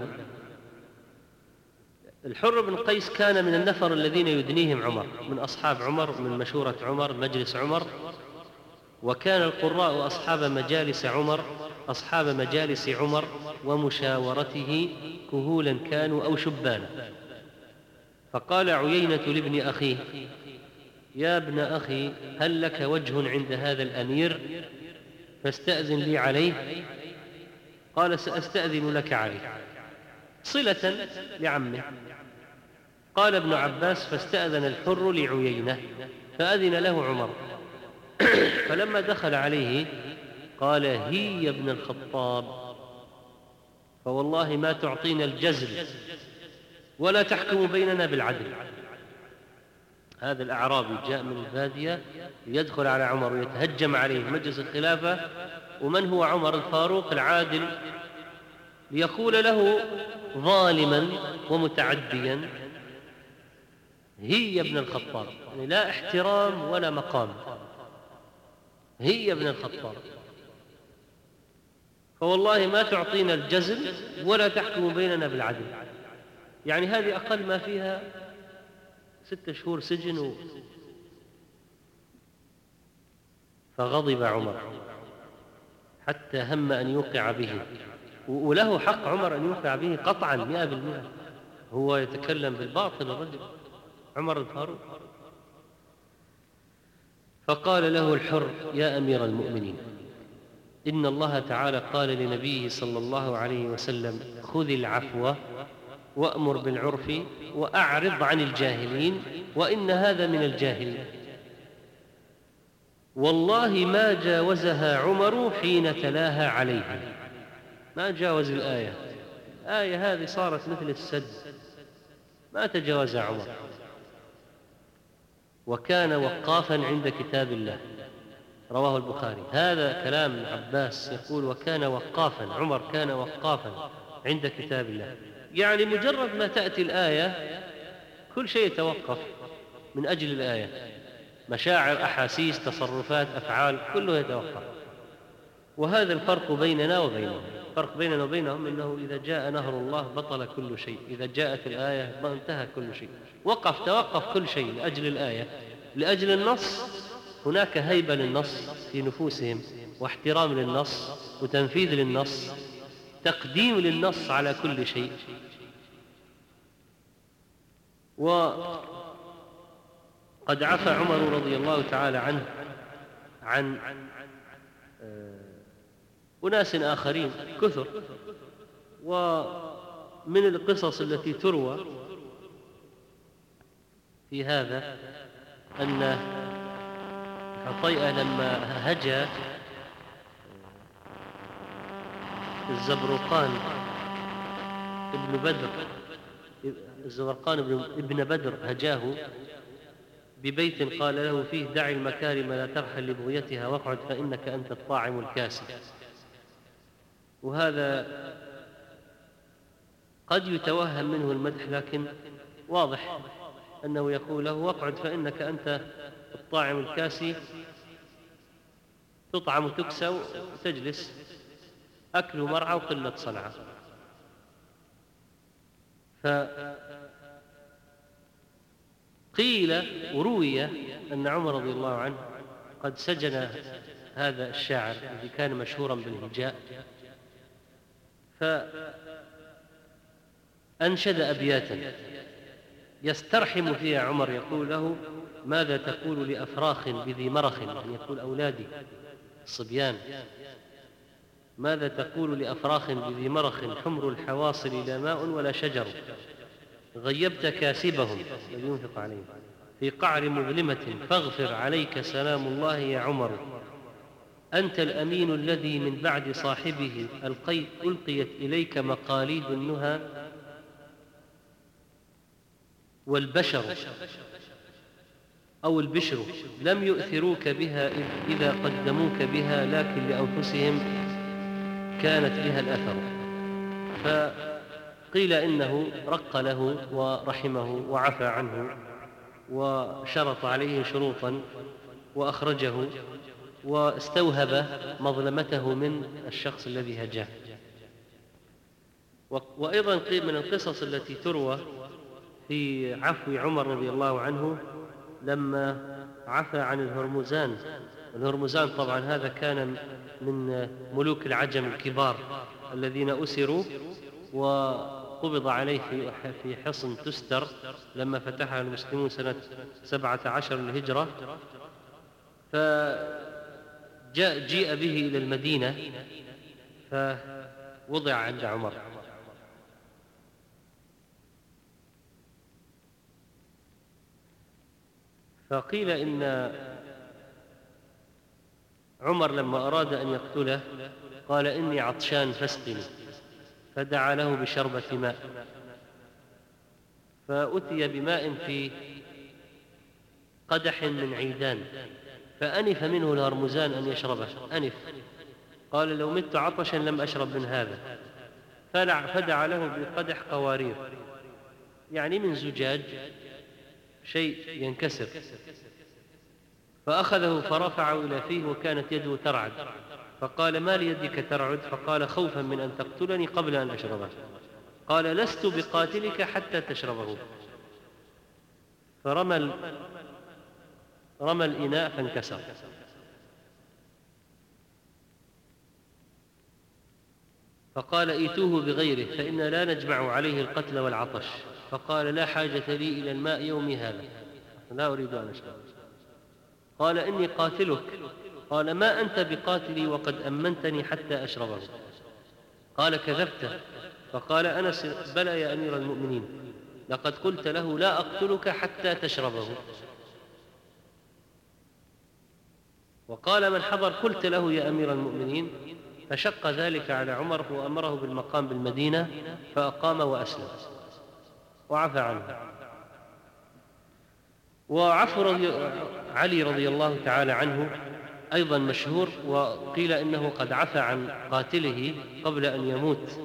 الحر بن قيس كان من النفر الذين يدنيهم عمر، من أصحاب عمر، من مشورة عمر، مجلس عمر. وكان القراء أصحاب مجالس عمر، أصحاب مجالس عمر ومشاورته، كهولا كانوا أو شبانا. فقال عيينة لابن أخيه: يا ابن أخي، هل لك وجه عند هذا الأمير فاستأذن لي عليه؟ قال: سأستأذن لك عليه صلة لعمه. قال ابن عباس: فاستأذن الحر لعيينة فأذن له عمر. فلما دخل عليه قال: هي يا ابن الخطاب، فوالله ما تعطينا الجزل ولا تحكم بيننا بالعدل. هذا الأعرابي جاء من البادية يدخل على عمر ويتهجم عليه مجلس الخلافة، ومن هو عمر الفاروق العادل، ليقول له ظالما ومتعديا هي ابن الخطاب، يعني لا احترام ولا مقام، هي ابن الخطاب. فوالله ما تعطينا الجزل ولا تحكم بيننا بالعدل. يعني هذه أقل ما فيها 6 شهور سجن. فغضب عمر حتى هم أن يوقع به، وله حق عمر أن يوقع به قطعا 100%. هو يتكلم بالباطل الرجل عمر الفاروق. فقال له الحر: يا أمير المؤمنين، إن الله تعالى قال لنبيه صلى الله عليه وسلم: خذ العفو وأمر بالعرف وأعرض عن الجاهلين، وإن هذا من الجاهلين. والله ما جاوزها عمر حين تلاها عليه، ما جاوز الآية هذه صارت مثل السد، ما تجاوزها عمر. وكان وقافا عند كتاب الله، رواه البخاري. هذا كلام ابن عباس يقول: وكان وقافا، عمر كان وقافا عند كتاب الله. يعني مجرد ما تأتي الآية كل شيء يتوقف من أجل الآية، مشاعر، أحاسيس، تصرفات، أفعال، كله يتوقف. وهذا الفرق بيننا وبينهم. الفرق بيننا وبينهم أنه إذا جاء نهر الله بطل كل شيء، إذا جاءت الآية انتهى كل شيء، توقف كل شيء لأجل الآية، لأجل النص. هناك هيبة للنص في نفوسهم، واحترام للنص، وتنفيذ للنص، تقديم للنص على كل شيء. وقد عفى عمر رضي الله تعالى عنه عن أناس آخرين كثر. ومن القصص التي تروى في هذا أن حطيئة لما هجا الزبرقان ابن بدر هجاه ببيت قال له فيه: دع المكارم لا ترحل لبغيتها، واقعد فإنك أنت الطاعم الكاسي. وهذا قد يتوهم منه المدح، لكن واضح أنه يقول له: واقعد فإنك أنت الطاعم الكاسي، تطعم تكسى وتجلس، أكل مرعى وقلة صنعة. فقيل وروي أن عمر رضي الله عنه قد سجن هذا الشاعر الذي كان مشهورا بالهجاء، فأنشد أبياتا يسترحم فيها عمر، يقول له: ماذا تقول لأفراخ بذي مرخ، يعني يقول أولادي الصبيان: ماذا تقول لأفراخ بذي مرخ، حمر الحواصل لا ماء ولا شجر، غيبت كاسبهم الذي ينفق عليهم في قعر مظلمة، فاغفر عليك سلام الله يا عمر، أنت الأمين الذي من بعد صاحبه ألقيت إليك مقاليد النهى والبشر أو البشر، لم يؤثروك بها إذا قدموك بها، لكن لأنفسهم كانت بها الأثر. فقيل إنه رق له ورحمه وعفى عنه وشرط عليه شروطا وأخرجه واستوهب مظلمته من الشخص الذي هجاه. وأيضا من القصص التي تروى في عفو عمر رضي الله عنه لما عفى عن الهرمزان. الهرمزان طبعا هذا كان من ملوك العجم الكبار الذين أسروا وقبض عليه في حصن تستر لما فتحها المسلمون سنة 17 للهجرة، فجيء به إلى المدينة فوضع عند عمر. فقيل إن عمر لما أراد أن يقتله قال: إني عطشان فاسقني، فدعا له بشربة ماء، فأتي بماء في قدح من عيدان، فأنف منه الهرمزان أن يشربه، أنف، قال: لو مت عطشا لم أشرب من هذا. فدعا له بقدح قوارير، يعني من زجاج، شيء ينكسر، فأخذه فرفعه إلى فيه وكانت يده ترعد، فقال: ما ليدك ترعد؟ فقال: خوفا من أن تقتلني قبل أن أشربه. قال: لست بقاتلك حتى تشربه. رمى الإناء فانكسر. فقال: ائتوه بغيره فإنا لا نجمع عليه القتل والعطش. فقال: لا حاجة لي إلى الماء يومي هذا، لا أريد أن أشرب. قال: إني قاتلك. قال: ما أنت بقاتلي وقد أمنتني حتى أشربه. قال: كذبت. فقال أنس: بلى يا أمير المؤمنين، لقد قلت له: لا أقتلك حتى تشربه. وقال من حضر: قلت له يا أمير المؤمنين. فشق ذلك على عمر وأمره بالمقام بالمدينة، فأقام وأسلم وعفى عنه. وعفو علي رضي الله تعالى عنه أيضا مشهور، وقيل إنه قد عفى عن قاتله قبل أن يموت،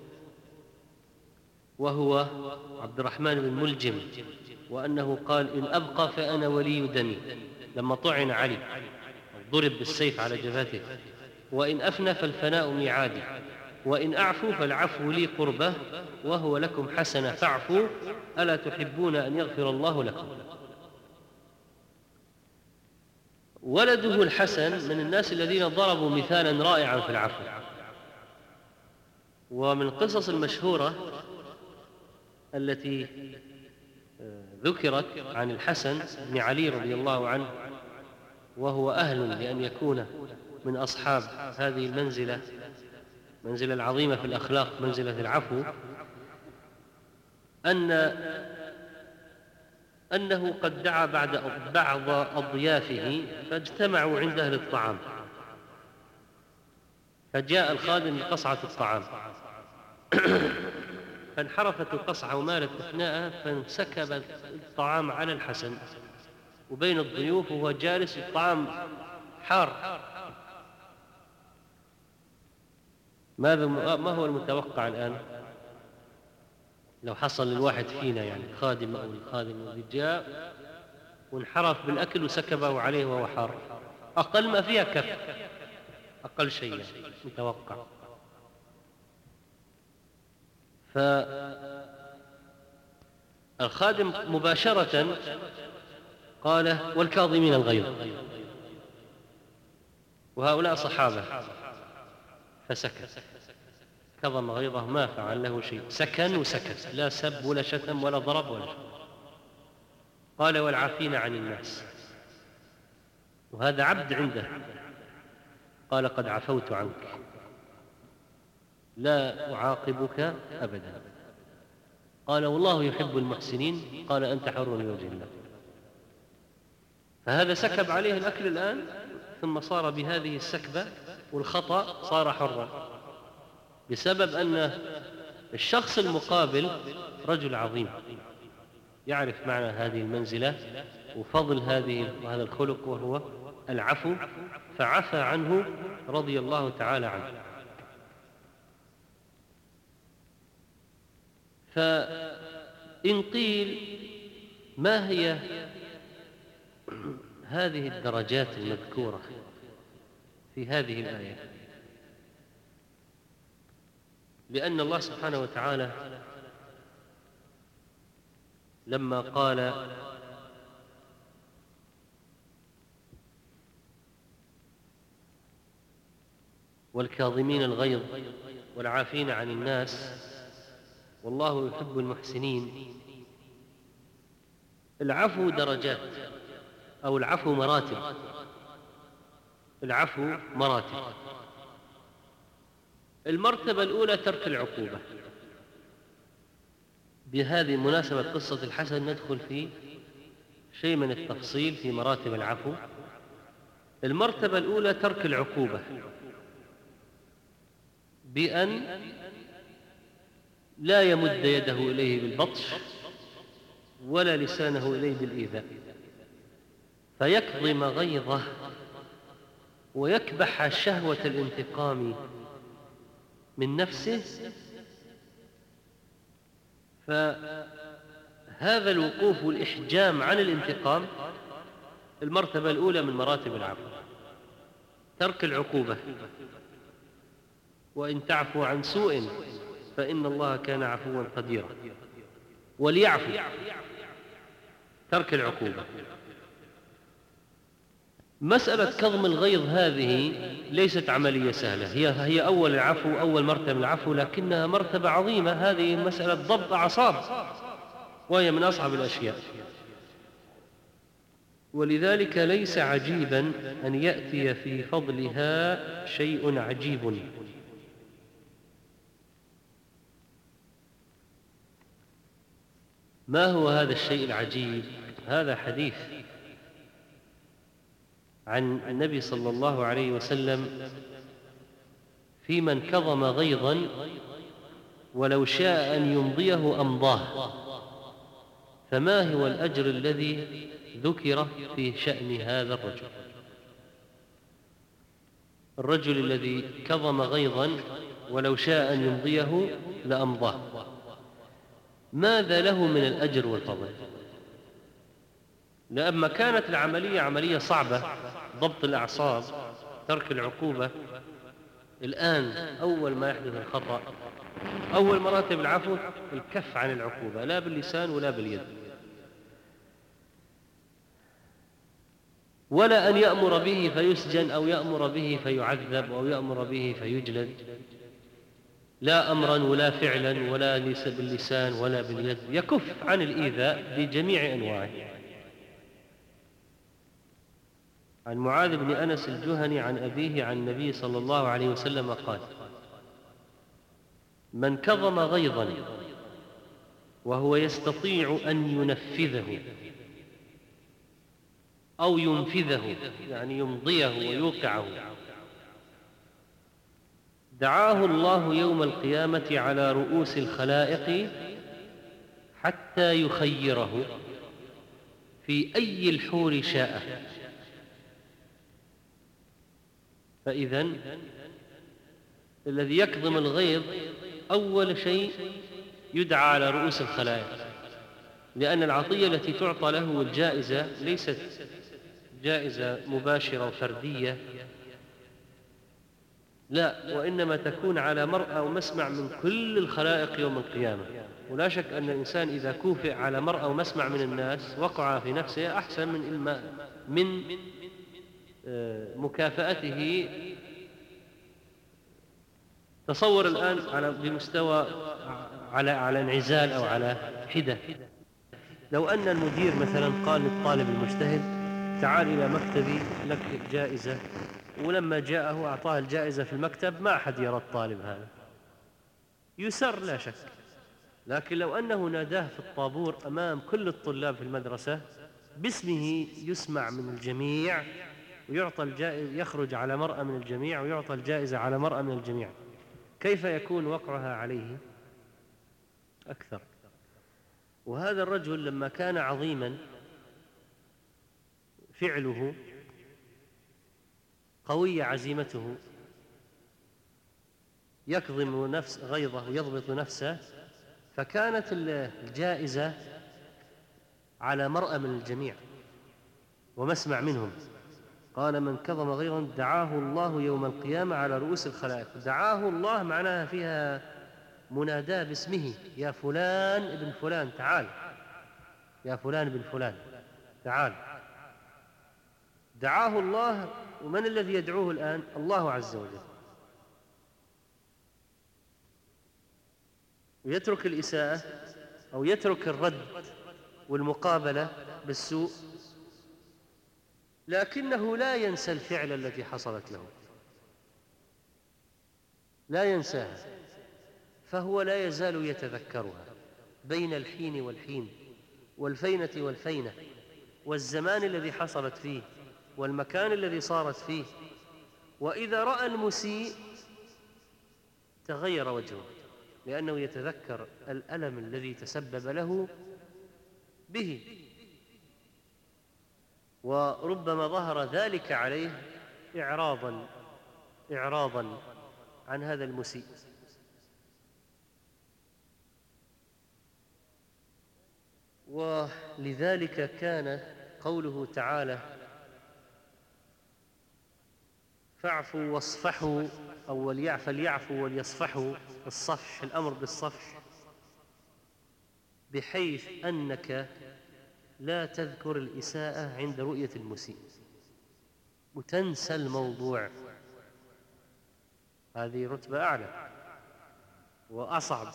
وهو عبد الرحمن بن ملجم، وأنه قال: إن أبقى فأنا ولي دمي، لما طعن علي ضرب بالسيف على جبهته: وإن أفنى فالفناء ميعادي، وإن أعفو فالعفو لي قربة، وهو لكم حسنة فاعفوا، ألا تحبون أن يغفر الله لكم. ولده الحسن من الناس الذين ضربوا مثالا رائعا في العفو. ومن القصص المشهورة التي ذكرت عن الحسن بن علي رضي الله عنه، وهو أهل لأن يكون من أصحاب هذه المنزلة العظيمة في الأخلاق، منزلة العفو، أنه قد دعا بعض أضيافه فاجتمعوا عنده للطعام، فجاء الخادم بقصعة الطعام فانحرفت القصعة ومالت أثناءها، فانسكب الطعام على الحسن وبين الضيوف وهو جالس، الطعام حار. ما هو المتوقع الآن لو حصل للواحد فينا، يعني خادم أو الخادم الذي جاء وانحرف بالأكل وسكبه عليه وهو حار؟ أقل ما فيها كف، أقل شيء يعني متوقع. فالخادم مباشرة قال: والكاظمين الغيظ، وهؤلاء صحابة. فسكت، كظم غيظه، ما فعل له شيء، سكن وسكت، لا سب ولا شتم ولا ضرب ولا شيء. قال: والعافين عن الناس، وهذا عبد عنده. قال: قد عفوت عنك، لا أعاقبك أبدا. قال: والله يحب المحسنين. قال: أنت حر لوجه الله. فهذا سكب عليه الأكل الآن، ثم صار بهذه السكبة والخطأ صار حرا، بسبب أن الشخص المقابل رجل عظيم يعرف معنى هذه المنزلة وفضل هذا الخلق، وهو العفو، فعفى عنه رضي الله تعالى عنه. فإن قيل: ما هي هذه الدرجات المذكورة في هذه الآية؟ لأن الله سبحانه وتعالى لما قال: والكاظمين الغيظ والعافين عن الناس والله يحب المحسنين، العفو درجات، أو العفو مراتب. العفو مراتب. المرتبة الأولى ترك العقوبة. بهذه مناسبة قصة الحسن ندخل في شيء من التفصيل في مراتب العفو. المرتبة الأولى ترك العقوبة، بأن لا يمد يده إليه بالبطش ولا لسانه إليه بالإيذاء، فيكظم غيظه ويكبح شهوة الانتقام من نفسه. فهذه هذا الوقوف والإحجام عن الانتقام المرتبة الأولى من مراتب العفو، ترك العقوبة. وإن تعفو عن سوء فإن الله كان عفوا قديرا. وليعفو، ترك العقوبة. مسألة كظم الغيظ هذه ليست عملية سهلة، هي أول العفو، أول مرتبة من العفو، لكنها مرتبة عظيمة. هذه مسألة ضبط أعصاب، وهي من أصعب الأشياء. ولذلك ليس عجيبا أن يأتي في فضلها شيء عجيب. ما هو هذا الشيء العجيب؟ هذا حديث عن النبي صلى الله عليه وسلم في من كظم غيظا ولو شاء أن يمضيه أمضاه. فما هو الأجر الذي ذكر في شأن هذا الرجل الذي كظم غيظا ولو شاء أن يمضيه لأمضاه؟ ماذا له من الأجر والفضل؟ لما كانت العملية عملية صعبة، ضبط الأعصاب، ترك العقوبة، الآن أول ما يحدث الخطأ، أول مراتب العفو الكف عن العقوبة، لا باللسان ولا باليد، ولا أن يأمر به فيسجن أو يأمر به فيعذب أو يأمر به فيجلد، لا أمرا ولا فعلا ولا باللسان ولا باليد، يكف عن الإيذاء بجميع أنواعه. عن معاذ بن أنس الجهني عن أبيه عن النبي صلى الله عليه وسلم قال: من كظم غيظا وهو يستطيع أن ينفذه أو ينفذه، يعني يمضيه ويوقعه، دعاه الله يوم القيامة على رؤوس الخلائق حتى يخيره في أي الحور شاء. فإذن الذي يكظم الغيظ أول شيء يدعى على رؤوس الخلائق، لأن العطية التي تعطى له الجائزة ليست جائزة مباشرة وفردية، لا، وإنما تكون على مرأى ومسمع من كل الخلائق يوم القيامة. ولا شك أن الإنسان إذا كوفئ على مرأى ومسمع من الناس وقع في نفسه أحسن من مكافأته. تصور الآن على بمستوى على انعزال أو على حدة، لو أن المدير مثلا قال للطالب المجتهد: تعال إلى مكتبي لك جائزة، ولما جاءه أعطاه الجائزة في المكتب، ما أحد يرى الطالب هذا، يسر لا شك. لكن لو أنه ناداه في الطابور أمام كل الطلاب في المدرسة باسمه، يسمع من الجميع ويعطى الجائزة، يخرج على مرأى من الجميع ويعطى الجائزة على مرأى من الجميع، كيف يكون وقعها عليه أكثر؟ وهذا الرجل لما كان عظيما فعله، قوية عزيمته، يكظم غيظه ويضبط نفسه، فكانت الجائزة على مرأى من الجميع ومسمع منهم. قال: من كظم غيظا دعاه الله يوم القيامة على رؤوس الخلائق. دعاه الله معناها فيها مناداه باسمه: يا فلان ابن فلان تعال، يا فلان ابن فلان تعال. دعاه الله، ومن الذي يدعوه الآن؟ الله عز وجل. ويترك الإساءة أو يترك الرد والمقابلة بالسوء، لكنه لا ينسى الفعل التي حصلت له، لا ينساها، فهو لا يزال يتذكرها بين الحين والحين، والفينة والفينة، والزمان الذي حصلت فيه، والمكان الذي صارت فيه. وإذا رأى المسيء تغير وجهه، لأنه يتذكر الألم الذي تسبب له به، وربما ظهر ذلك عليه إعراضا عن هذا المسيء. ولذلك كان قوله تعالى فاعفوا واصفحوا أو فليعفوا وليصفحوا، الصفح، الأمر بالصفح، بحيث أنك لا تذكر الإساءة عند رؤية المسيء وتنسى الموضوع. هذه رتبة أعلى وأصعب،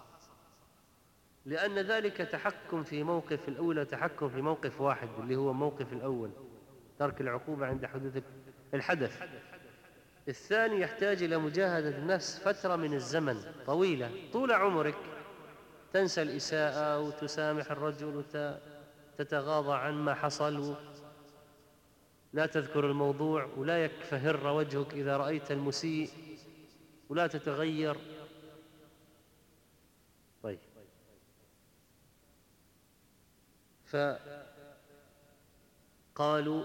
لأن ذلك تحكم في موقف الأولى، تحكم في موقف واحد اللي هو موقف الأول، ترك العقوبة عند حدوث الحدث. الثاني يحتاج إلى مجاهدة النفس فترة من الزمن طويلة، طول عمرك تنسى الإساءة وتسامح الرجل وتتغاضى عن ما حصل، لا تذكر الموضوع، ولا يكفهر وجهك إذا رأيت المسيء، ولا تتغير. طيب، فقالوا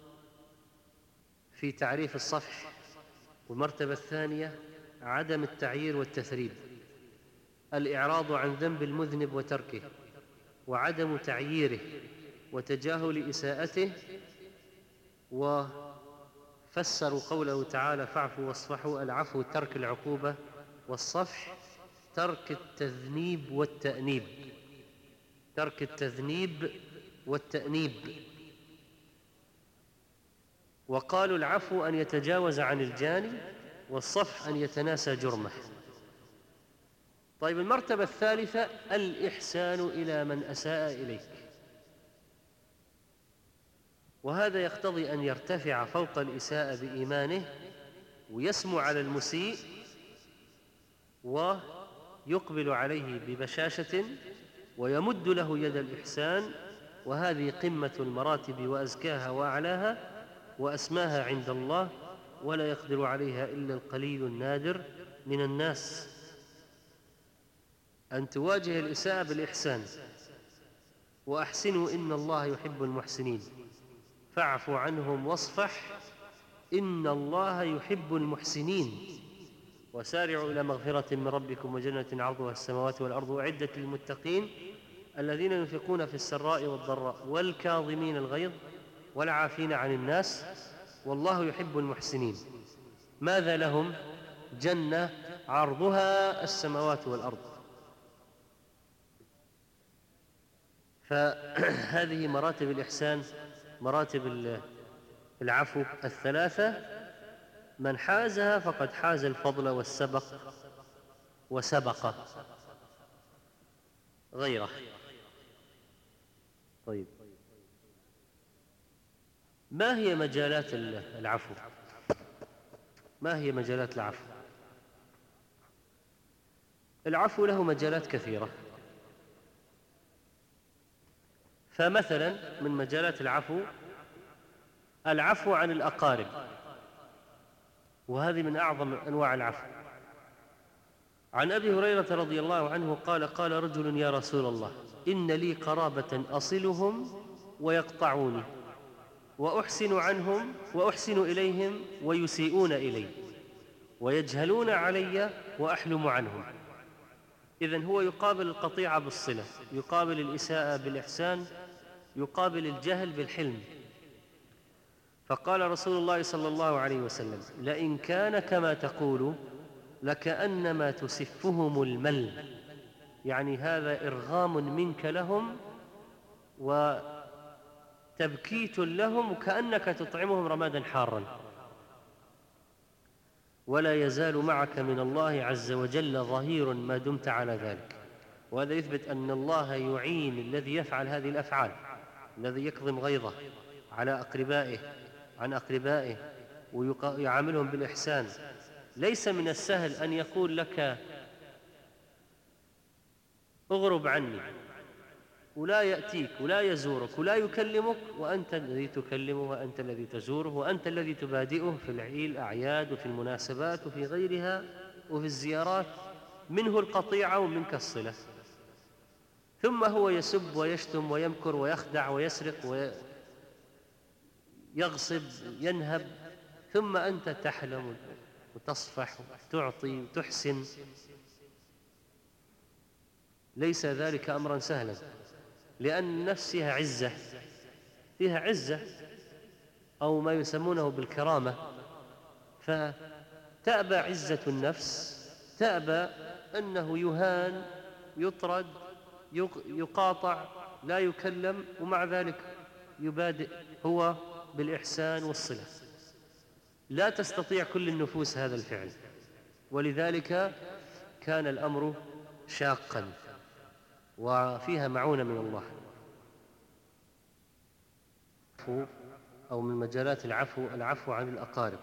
في تعريف الصفح والمرتبة الثانية عدم التعيير والتثريب، الإعراض عن ذنب المذنب وتركه، وعدم تعييره وتجاهل إساءته. وفسروا قوله تعالى فاعفوا واصفحوا: العفو ترك العقوبة، والصفح ترك التذنيب والتأنيب، ترك التذنيب والتأنيب. وقالوا العفو أن يتجاوز عن الجاني، والصفح أن يتناسى جرمه. طيب، المرتبة الثالثة الإحسان إلى من أساء إليك، وهذا يقتضي أن يرتفع فوق الإساءة بإيمانه ويسمو على المسيء ويقبل عليه ببشاشة ويمد له يد الإحسان، وهذه قمة المراتب وأزكاها وأعلاها وأسماها عند الله، ولا يقدر عليها إلا القليل النادر من الناس. أن تواجه الإساءة بالإحسان، وأحسنوا إن الله يحب المحسنين، فاعف عنهم واصفح إن الله يحب المحسنين، وسارعوا إلى مغفرة من ربكم وجنة عرضها السماوات والأرض أعدت للمتقين الذين ينفقون في السراء والضراء والكاظمين الغيظ والعافين عن الناس والله يحب المحسنين. ماذا لهم؟ جنة عرضها السماوات والأرض. فهذه مراتب الإحسان، مراتب العفو الثلاثة، من حازها فقد حاز الفضل والسبق وسبق غيره. طيب، ما هي مجالات العفو؟ ما هي مجالات العفو؟ العفو له مجالات كثيرة. فمثلا من مجالات العفو العفو عن الأقارب، وهذه من أعظم أنواع العفو. عن أبي هريرة رضي الله عنه قال قال رجل يا رسول الله إن لي قرابة أصلهم ويقطعوني، وأحسن عنهم وأحسن إليهم ويسيئون إلي، ويجهلون علي وأحلم عنهم. إذن هو يقابل القطيعة بالصلة، يقابل الإساءة بالإحسان، يقابل الجهل بالحلم. فقال رسول الله صلى الله عليه وسلم لئن كان كما تقول لكأنما تسفهم المل، يعني هذا إرغام منك لهم وتبكيت لهم كأنك تطعمهم رمادا حارا، ولا يزال معك من الله عز وجل ظهير ما دمت على ذلك. وهذا يثبت أن الله يعين الذي يفعل هذه الأفعال، الذي يكظم غيظه على أقربائه عن أقربائه ويعاملهم بالإحسان. ليس من السهل أن يقول لك اغرب عني، ولا يأتيك ولا يزورك ولا يكلمك، وأنت الذي تكلمه وأنت الذي تزوره وأنت الذي تبادئه في الأعياد وفي المناسبات وفي غيرها وفي الزيارات، منه القطيعة ومنك الصلة. ثم هو يسب ويشتم ويمكر ويخدع ويسرق ويغصب ينهب، ثم أنت تحلم وتصفح وتعطي وتحسن. ليس ذلك أمرا سهلا. لأن النفس فيها عزة، فيها عزة أو ما يسمونه بالكرامة، فتأبى عزة النفس، تأبى أنه يهان، يطرد، يقاطع، لا يكلم، ومع ذلك يبادئ هو بالإحسان والصلة. لا تستطيع كل النفوس هذا الفعل، ولذلك كان الأمر شاقا وفيها معونة من الله. أو من مجالات العفو عن الأقارب،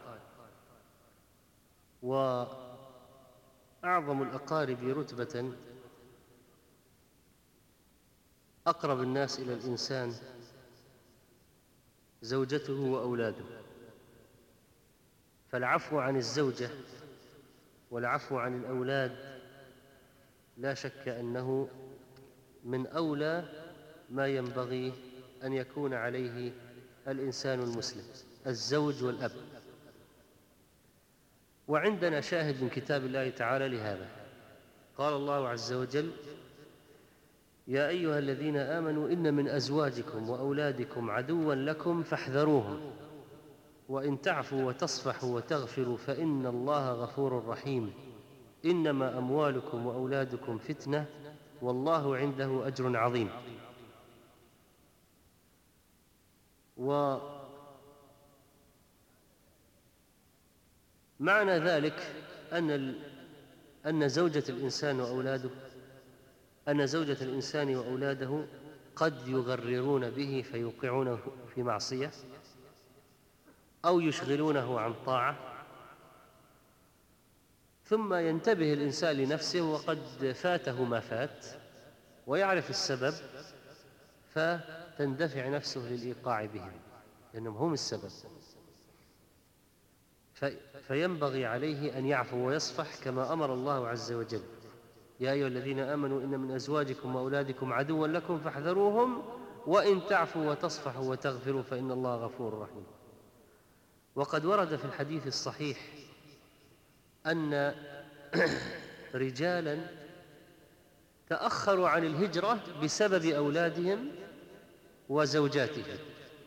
وأعظم الأقارب رتبة أقرب الناس إلى الإنسان زوجته وأولاده، فالعفو عن الزوجة والعفو عن الأولاد لا شك أنه من أولى ما ينبغي أن يكون عليه الإنسان المسلم، الزوج والأب. وعندنا شاهد من كتاب الله تعالى لهذا. قال الله عز وجل: يا أيها الذين آمنوا إن من أزواجكم وأولادكم عدوا لكم فاحذروهم وإن تعفوا وتصفحوا وتغفروا فإن الله غفور رحيم إنما أموالكم وأولادكم فتنة والله عنده أجر عظيم. ومعنى ذلك أن زوجة الإنسان وأولاده قد يغررون به فيوقعونه في معصية أو يشغلونه عن طاعة، ثم ينتبه الإنسان لنفسه وقد فاته ما فات ويعرف السبب، فتندفع نفسه للإيقاع بهم لأنهم هم السبب، فينبغي عليه أن يعفو ويصفح كما أمر الله عز وجل: يا أيها الذين آمنوا إن من أزواجكم وأولادكم عدوا لكم فاحذروهم وإن تعفوا وتصفحوا وتغفروا فإن الله غفور رحيم. وقد ورد في الحديث الصحيح أن رجالا تأخروا عن الهجرة بسبب أولادهم وزوجاتهم،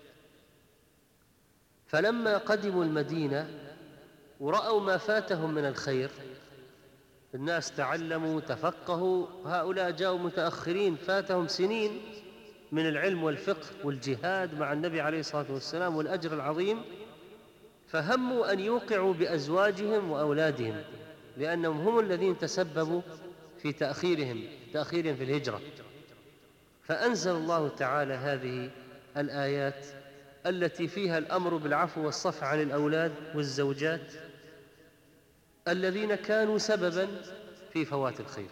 فلما قدموا المدينة ورأوا ما فاتهم من الخير، الناس تعلموا تفقهوا، هؤلاء جاءوا متأخرين فاتهم سنين من العلم والفقه والجهاد مع النبي عليه الصلاة والسلام والأجر العظيم، فهموا أن يوقعوا بأزواجهم وأولادهم لأنهم هم الذين تسببوا في تأخيرهم في الهجرة. فأنزل الله تعالى هذه الآيات التي فيها الأمر بالعفو والصفح عن الأولاد والزوجات الذين كانوا سببا في فوات الخير.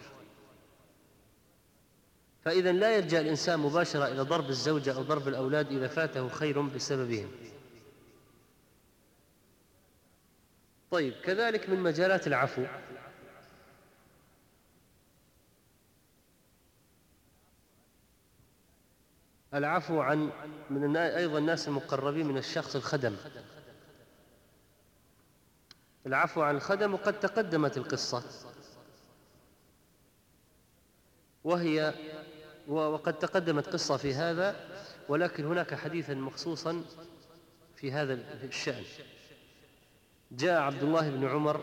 فإذا لا يلجأ الإنسان مباشرة إلى ضرب الزوجة أو ضرب الأولاد إذا فاته خير بسببهم. طيب، كذلك من مجالات العفو العفو عن أيضا الناس المقربين من الشخص الخدم، العفو عن الخدم، وقد تقدمت القصة وقد تقدمت قصة في هذا، ولكن هناك حديثا مخصوصا في هذا الشأن. جاء عبد الله بن عمر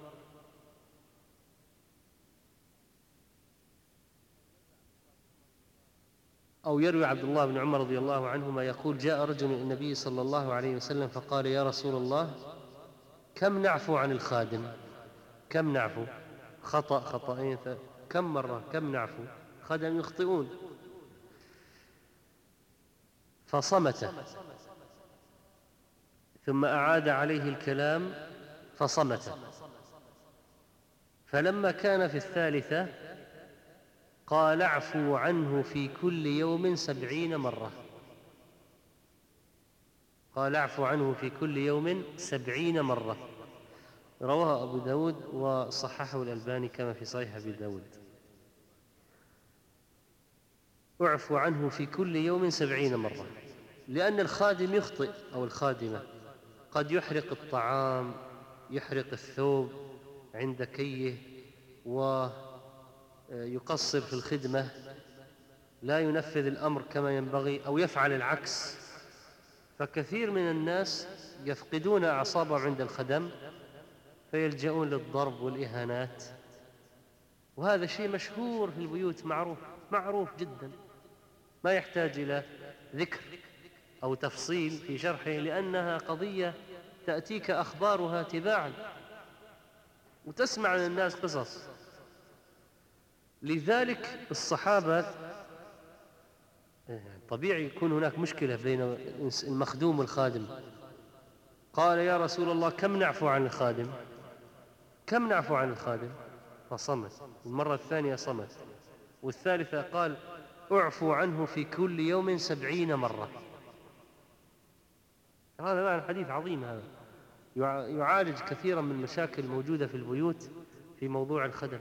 أو يروي عبد الله بن عمر رضي الله عنهما يقول: جاء رجل إلى النبي صلى الله عليه وسلم فقال: يا رسول الله، كم نعفو عن الخادم؟ كم نعفو؟ خطأين، كم مرة؟ كم نعفو؟ خدم يخطئون. فصمت، ثم أعاد عليه الكلام فصمت، فلما كان في الثالثة قال: اعفوا عنه في كل يوم 70 مرة. قال: اعفوا عنه في كل يوم 70 مرة. رواه أبو داود وصححه الألباني كما في صحيح أبي داود. اعفوا عنه في كل يوم 70 مرة، لأن الخادم يخطئ أو الخادمة، قد يحرق الطعام، يحرق الثوب عند كيه، ويقصر في الخدمة، لا ينفذ الأمر كما ينبغي أو يفعل العكس. فكثير من الناس يفقدون أعصابهم عند الخدم فيلجؤون للضرب والإهانات، وهذا شيء مشهور في البيوت، معروف جدا، ما يحتاج إلى ذكر أو تفصيل في شرحه، لأنها قضية تأتيك أخبارها تباعا وتسمع من الناس قصص. لذلك الصحابة طبيعي يكون هناك مشكلة بين المخدوم والخادم. قال يا رسول الله كم نعفو عن الخادم؟ كم نعفو عن الخادم؟ فصمت. المرة الثانية صمت، والثالثة قال اعفو عنه في كل يوم 70 مرة. هذا معنى حديث عظيم، هذا يعالج كثيرا من المشاكل الموجودة في البيوت في موضوع الخدم.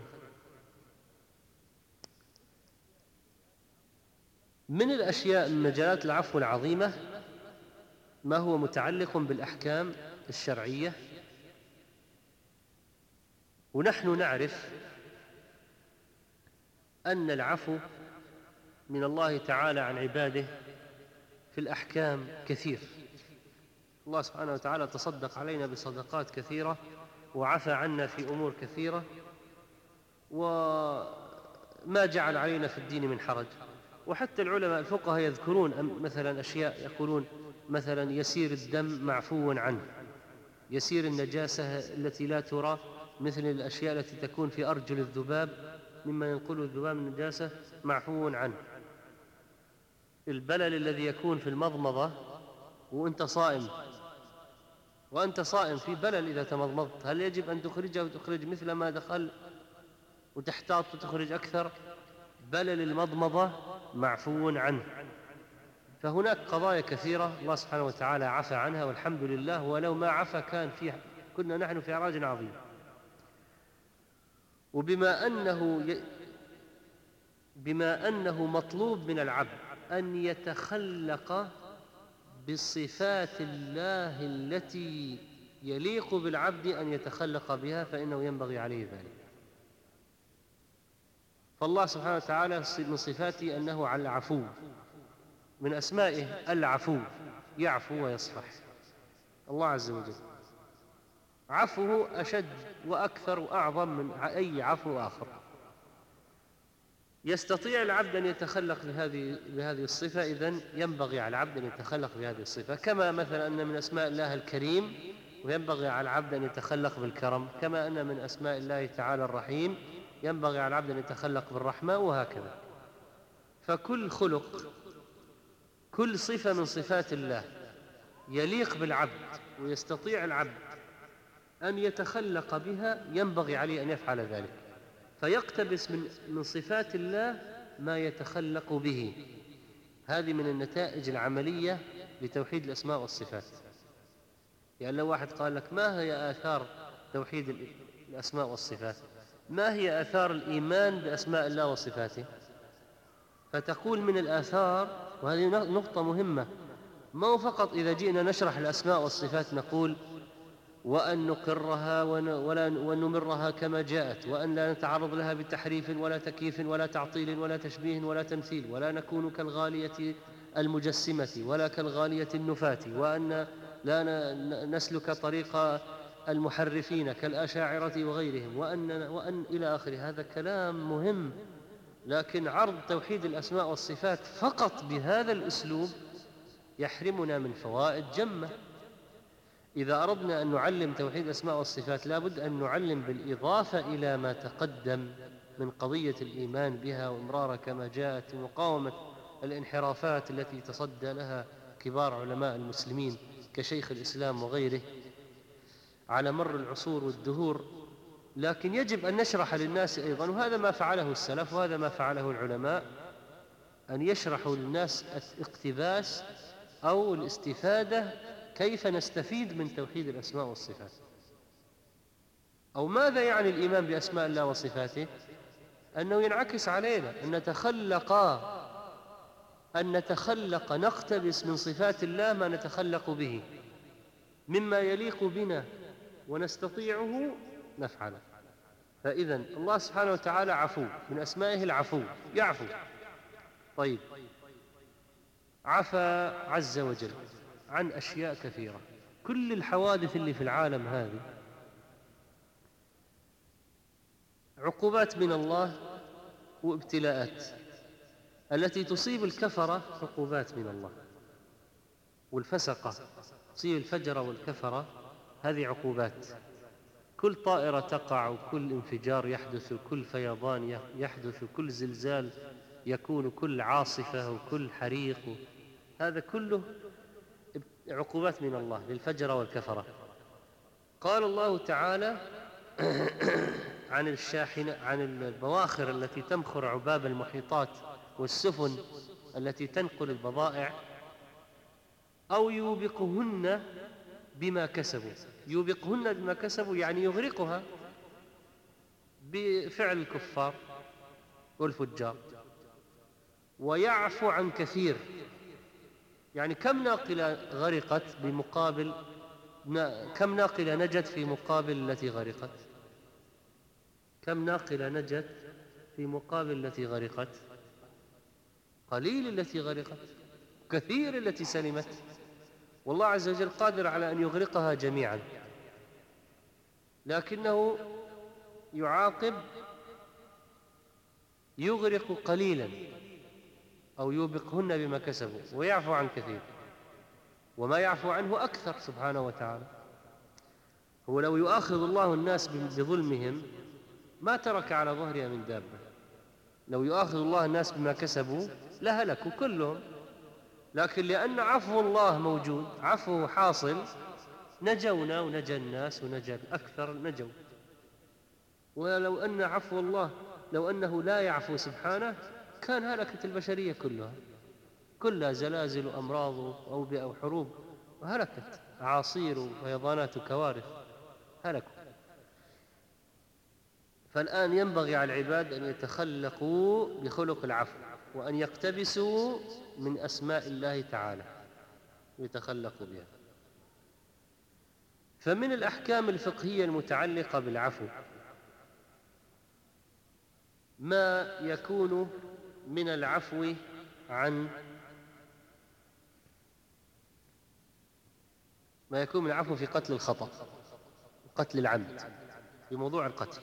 من الأشياء من مجالات العفو العظيمة ما هو متعلق بالأحكام الشرعية، ونحن نعرف أن العفو من الله تعالى عن عباده في الأحكام كثير. الله سبحانه وتعالى تصدق علينا بصدقات كثيرة وعفى عنا في أمور كثيرة، وما جعل علينا في الدين من حرج. وحتى العلماء الفقهاء يذكرون مثلا أشياء، يقولون مثلا يسير الدم معفو عنه، يسير النجاسة التي لا ترى، مثل الأشياء التي تكون في أرجل الذباب مما ينقل الذباب من النجاسة معفو عنه. البلل الذي يكون في المضمضة وأنت صائم في بلل إذا تمضمضت، هل يجب أن تخرجه وتخرج مثل ما دخل وتحتاط وتخرج أكثر؟ بلل المضمضة معفو عنه. فهناك قضايا كثيرة الله سبحانه وتعالى عفى عنها والحمد لله، ولو ما عفى كنا نحن في عراج عظيم. وبما أنه مطلوب من العبد أن يتخلق بصفات الله التي يليق بالعبد أن يتخلق بها، فإنه ينبغي عليه ذلك. فالله سبحانه وتعالى من صفاته أنه على العفو، من أسمائه العفو، يعفو ويصفح. الله عز وجل عفوه أشد وأكثر وأعظم من أي عفو آخر. يستطيع العبد أن يتخلق بهذه الصفة، إذن ينبغي على العبد أن يتخلق بهذه الصفة. كما مثلا أن من أسماء الله الكريم، وينبغي على العبد أن يتخلق بالكرم. كما أن من أسماء الله تعالى الرحيم، ينبغي على العبد أن يتخلق بالرحمة، وهكذا. فكل خلق، كل صفة من صفات الله يليق بالعبد ويستطيع العبد أن يتخلق بها، ينبغي عليه أن يفعل ذلك، فيقتبس من صفات الله ما يتخلق به. هذه من النتائج العملية لتوحيد الأسماء والصفات. يعني لو واحد قال لك ما هي آثار توحيد الأسماء والصفات؟ ما هي آثار الإيمان بأسماء الله وصفاته؟ فتقول من الآثار، وهذه نقطة مهمة، ما هو فقط إذا جئنا نشرح الأسماء والصفات نقول وأن نقرها ونمرها كما جاءت، وأن لا نتعرض لها بتحريف ولا تكييف ولا تعطيل ولا تشبيه ولا تمثيل، ولا نكون كالغالية المجسمة ولا كالغالية النفاة، وأن لا نسلك طريق المحرفين كالأشاعرة وغيرهم، وأن إلى آخر. هذا كلام مهم، لكن عرض توحيد الأسماء والصفات فقط بهذا الأسلوب يحرمنا من فوائد جمة. إذا أردنا أن نعلم توحيد الأسماء والصفات لابد أن نعلم بالإضافة إلى ما تقدم من قضية الإيمان بها وإمرارها كما جاءت، ومقاومة الانحرافات التي تصدى لها كبار علماء المسلمين كشيخ الإسلام وغيره على مر العصور والدهور. لكن يجب أن نشرح للناس أيضا، وهذا ما فعله السلف وهذا ما فعله العلماء، أن يشرحوا للناس الاقتباس أو الاستفادة، كيف نستفيد من توحيد الأسماء والصفات، أو ماذا يعني الإيمان بأسماء الله وصفاته. أنه ينعكس علينا أن نتخلق نقتبس من صفات الله ما نتخلق به مما يليق بنا ونستطيعه نفعله. فإذن الله سبحانه وتعالى عفو، من أسمائه العفو، يعفو. طيب، عفى عز وجل عن أشياء كثيرة. كل الحوادث اللي في العالم هذه عقوبات من الله وابتلاءات. التي تصيب الكفرة عقوبات من الله، والفسقة تصيب الفجرة والكفرة هذه عقوبات. كل طائرة تقع، وكل انفجار يحدث، وكل فيضان يحدث، وكل زلزال يكون، وكل عاصفة، وكل حريق، هذا كله عقوبات من الله للفجرة والكفرة. قال الله تعالى عن الشاحنة، عن البواخر التي تمخر عباب المحيطات والسفن التي تنقل البضائع: أو يوبقهن بما كسبوا. يوبقهن بما كسبوا يعني يغرقها بفعل الكفار والفجار. ويعفو عن كثير، يعني كم ناقلة غرقت بمقابل كم ناقلة نجت في مقابل التي غرقت؟ كم ناقلة نجت في مقابل التي غرقت؟ قليل التي غرقت، كثير التي سلمت. والله عز وجل قادر على أن يغرقها جميعا، لكنه يعاقب، يغرق قليلا أو يوبقهن بما كسبوا، ويعفو عن كثير، وما يعفو عنه أكثر سبحانه وتعالى. هو لو يؤاخذ الله الناس بظلمهم ما ترك على ظهرها من دابة. لو يؤاخذ الله الناس بما كسبوا لهلكوا كلهم، لكن لأن عفو الله موجود، عفو حاصل، نجونا ونجى الناس ونجى الأكثر نجوا. ولو أن عفو الله، لو أنه لا يعفو سبحانه، كان هلكت البشرية كلها زلازل وأمراض وأوبئة وحروب، وهلكت أعاصير وفيضانات وكوارث، هلكوا. فالآن ينبغي على العباد أن يتخلقوا بخلق العفو، وأن يقتبسوا من أسماء الله تعالى ويتخلقوا بها. فمن الأحكام الفقهية المتعلقة بالعفو ما يكون من العفو عن في قتل الخطأ، قتل العمد، في موضوع القتل،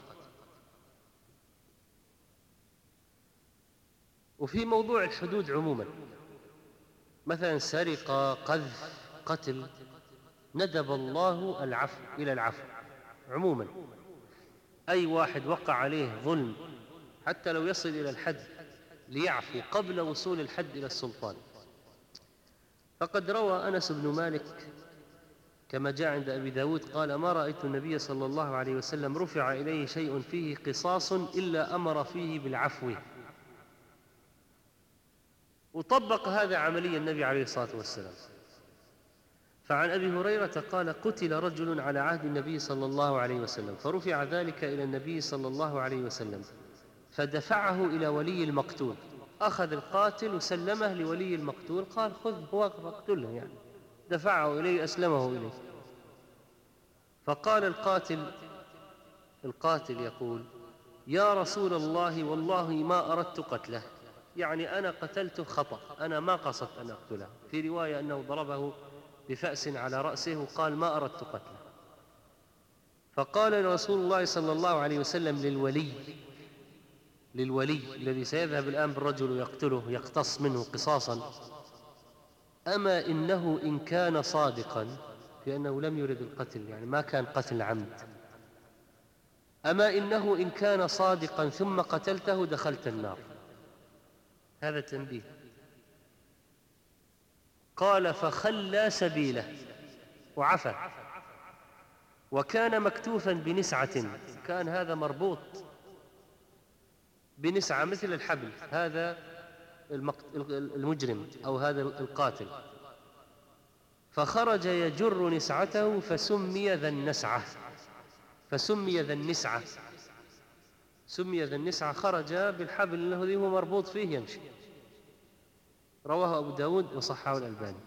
وفي موضوع الحدود عموما، مثلا سرقة، قذف، قتل، ندب الله العفو إلى العفو عموما. أي واحد وقع عليه ظلم حتى لو يصل إلى الحد ليعفو قبل وصول الحد إلى السلطان. فقد روى أنس بن مالك كما جاء عند أبي داود قال: ما رأيت النبي صلى الله عليه وسلم رفع إليه شيء فيه قصاص إلا أمر فيه بالعفو. وطبق هذا عمليا النبي عليه الصلاة والسلام. فعن أبي هريرة قال: قتل رجل على عهد النبي صلى الله عليه وسلم، فرفع ذلك إلى النبي صلى الله عليه وسلم، فدفعه إلى ولي المقتول. أخذ القاتل وسلمه لولي المقتول، قال: خذ، هو اقتله، يعني دفعه إليه، أسلمه إليه. فقال القاتل يقول: يا رسول الله، والله ما أردت قتله، يعني أنا قتلته خطأ، أنا ما قصدت أن أقتله. في رواية أنه ضربه بفأس على رأسه وقال: ما أردت قتله. فقال رسول الله صلى الله عليه وسلم للولي الذي سيذهب الآن بالرجل ويقتله، يقتص منه قصاصا: أما إنه إن كان صادقا في أنه لم يرد القتل، يعني ما كان قتل عمد، أما إنه إن كان صادقا ثم قتلته دخلت النار. هذا تنبيه. قال: فخلى سبيله وعفى، وكان مكتوفا بنسعة، كان هذا مربوط بنسعة مثل الحبل، هذا المجرم أو هذا القاتل. فخرج يجر نسعته فسمي ذا النسعة، سمي ذا النسعة، خرج بالحبل الذي هو مربوط فيه يمشي. رواه أبو داود وصححه الألباني.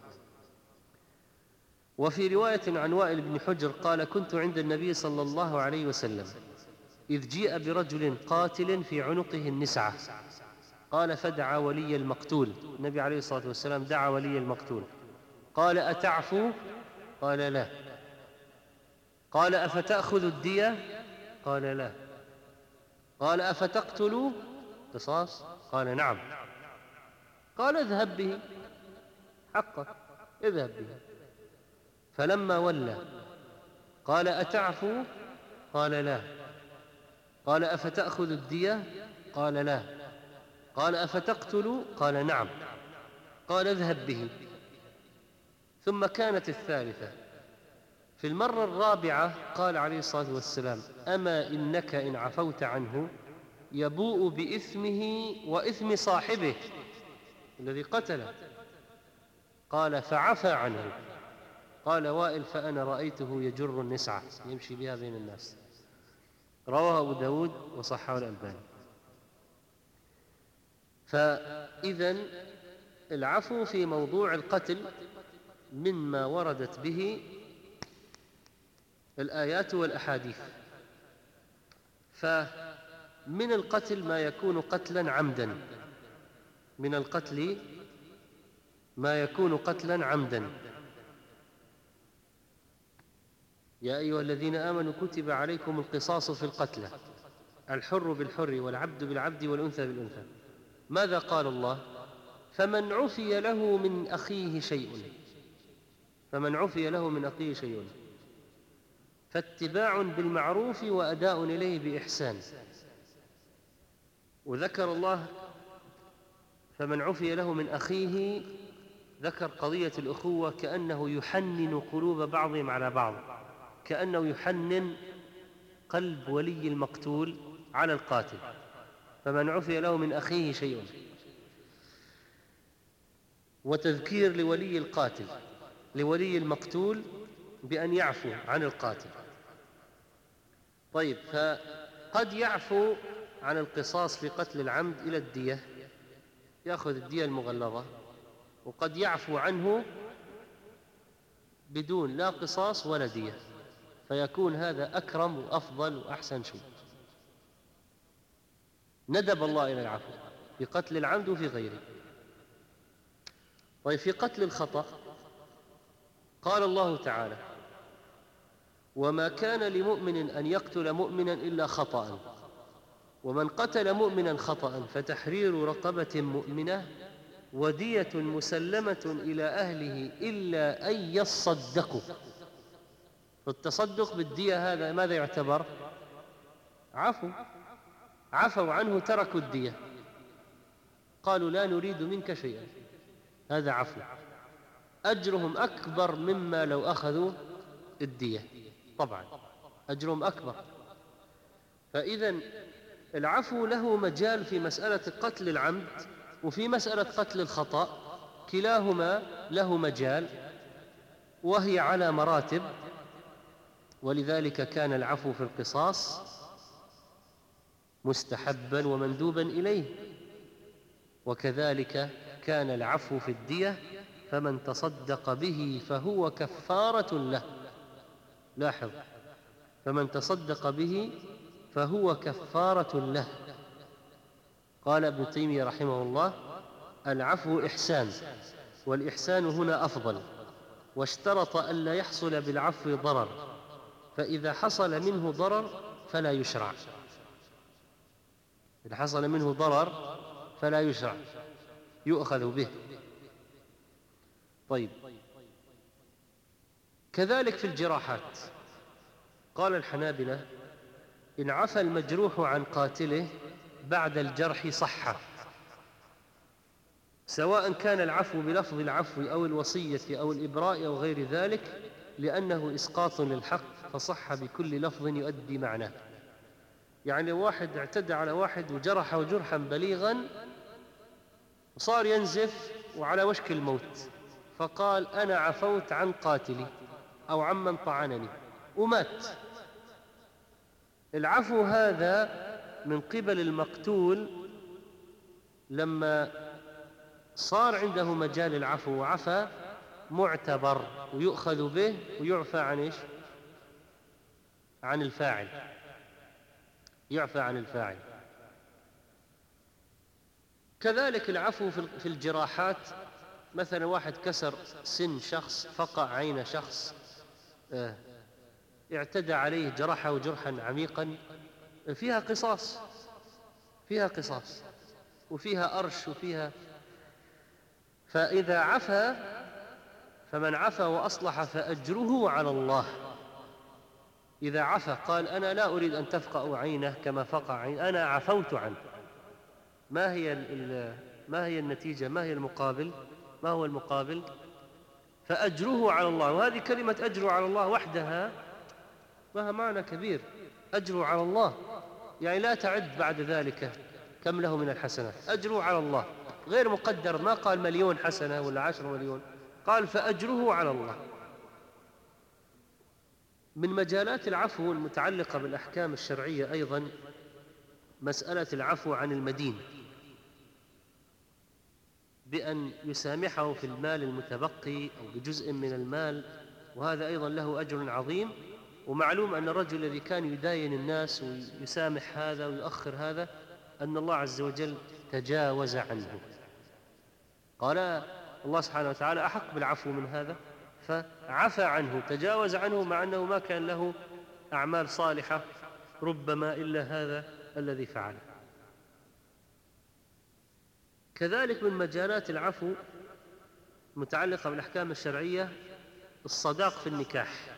وفي رواية عن وائل بن حجر قال: كنت عند النبي صلى الله عليه وسلم إذ جيء برجل قاتل في عنقه النسعة، قال فدعا ولي المقتول. النبي عليه الصلاة والسلام دعا ولي المقتول. قال أتعفو؟ قال لا. قال أفتأخذ الدية؟ قال لا. قال أفتقتل قصاص؟ قال نعم. قال اذهب به، حقك، اذهب به. فلما ولى قال أتعفو؟ قال لا. قال أفتأخذ الدية؟ قال لا. قال أفتقتل؟ قال نعم. قال اذهب به. ثم كانت الثالثة. في المرة الرابعة قال عليه الصلاة والسلام أما إنك إن عفوت عنه يبوء بإثمه وإثم صاحبه الذي قتله. قال فعفى عنه. قال وائل فأنا رأيته يجر النسعة يمشي بها بين الناس. رواه أبو داود وصححه الألباني. فإذن العفو في موضوع القتل مما وردت به الآيات والأحاديث. فمن القتل ما يكون قتلا عمدا، من القتل ما يكون قتلا عمدا. يا أيها الذين آمنوا كتب عليكم القصاص في القتلى الحر بالحر والعبد بالعبد والأنثى بالأنثى. ماذا قال الله؟ فمن عفي له من أخيه شيء، فمن عفي له من أخيه شيء فاتباع بالمعروف وأداء إليه بإحسان. وذكر الله فمن عفي له من أخيه، ذكر قضية الأخوة كأنه يحنن قلوب بعضهم على بعض، كأنه يحنن قلب ولي المقتول على القاتل. فمن عفي له من أخيه شيء، وتذكير لولي القاتل لولي المقتول بأن يعفو عن القاتل. طيب، فقد يعفو عن القصاص في قتل العمد إلى الدية، يأخذ الدية المغلظة، وقد يعفو عنه بدون لا قصاص ولا دية، فيكون هذا أكرم وأفضل وأحسن شيء. ندب الله إلى العفو في قتل العمد وفي غيره. طيب، في قتل الخطأ قال الله تعالى وما كان لمؤمن أن يقتل مؤمنا إلا خطأ، ومن قتل مؤمنا خطأ فتحرير رقبة مؤمنة ودية مسلمة إلى أهله إلا أن يصدقوا. فالتصدق بالدية هذا ماذا يعتبر؟ عفوا عنه، تركوا الدية، قالوا لا نريد منك شيئا، هذا عفو، أجرهم أكبر مما لو أخذوا الدية، طبعا أجرهم أكبر. فإذن العفو له مجال في مسألة قتل العمد وفي مسألة قتل الخطأ، كلاهما له مجال وهي على مراتب. ولذلك كان العفو في القصاص مستحبا ومندوبا إليه، وكذلك كان العفو في الدية، فمن تصدق به فهو كفارة له. لاحظ، فمن تصدق به فهو كفارة له. قال ابن تيمية رحمه الله العفو إحسان، والإحسان هنا أفضل، واشترط ألا يحصل بالعفو ضرر، فإذا حصل منه ضرر فلا يشرع. إذا حصل منه ضرر فلا يشرع، يؤخذ به. طيب، كذلك في الجراحات قال الحنابلة إن عفى المجروح عن قاتله بعد الجرح صح، سواء كان العفو بلفظ العفو أو الوصية أو الإبراء أو غير ذلك، لأنه إسقاط للحق فصح بكل لفظ يؤدي معناه. يعني واحد اعتدى على واحد وجرحه جرحا بليغا وصار ينزف وعلى وشك الموت، فقال أنا عفوت عن قاتلي أو عمن طعنني ومات. العفو هذا من قبل المقتول لما صار عنده مجال العفو وعفى معتبر ويؤخذ به ويعفى عن إيش؟ عن الفاعل، يعفى عن الفاعل. كذلك العفو في الجراحات، مثلا واحد كسر سن شخص، فقع عين شخص، اعتدى عليه، جرحه جرحا عميقا، فيها قصاص، فيها قصاص وفيها أرش وفيها. فإذا عفا، فمن عفا وأصلح فأجره على الله. إذا عفا قال أنا لا أريد أن تفقأ عينه كما فقع عين، أنا عفوت عنه، ما هي النتيجة؟ ما هي المقابل؟ ما هو المقابل؟ فأجره على الله. وهذه كلمة أجره على الله وحدها لها معنى كبير. أجره على الله يعني لا تعد بعد ذلك كم له من الحسنات، أجره على الله غير مقدر، ما قال 1,000,000 حسنة ولا 10,000,000، قال فأجره على الله. من مجالات العفو المتعلقة بالأحكام الشرعية أيضا مسألة العفو عن المدين، بأن يسامحه في المال المتبقي أو بجزء من المال، وهذا أيضا له أجر عظيم. ومعلوم أن الرجل الذي كان يداين الناس ويسامح هذا ويؤخر هذا، أن الله عز وجل تجاوز عنه. قال الله سبحانه وتعالى أحق بالعفو من هذا، فعفى عنه، تجاوز عنه، مع أنه ما كان له أعمال صالحة ربما إلا هذا الذي فعله. كذلك من مجالات العفو متعلقة بالأحكام الشرعية الصداق في النكاح.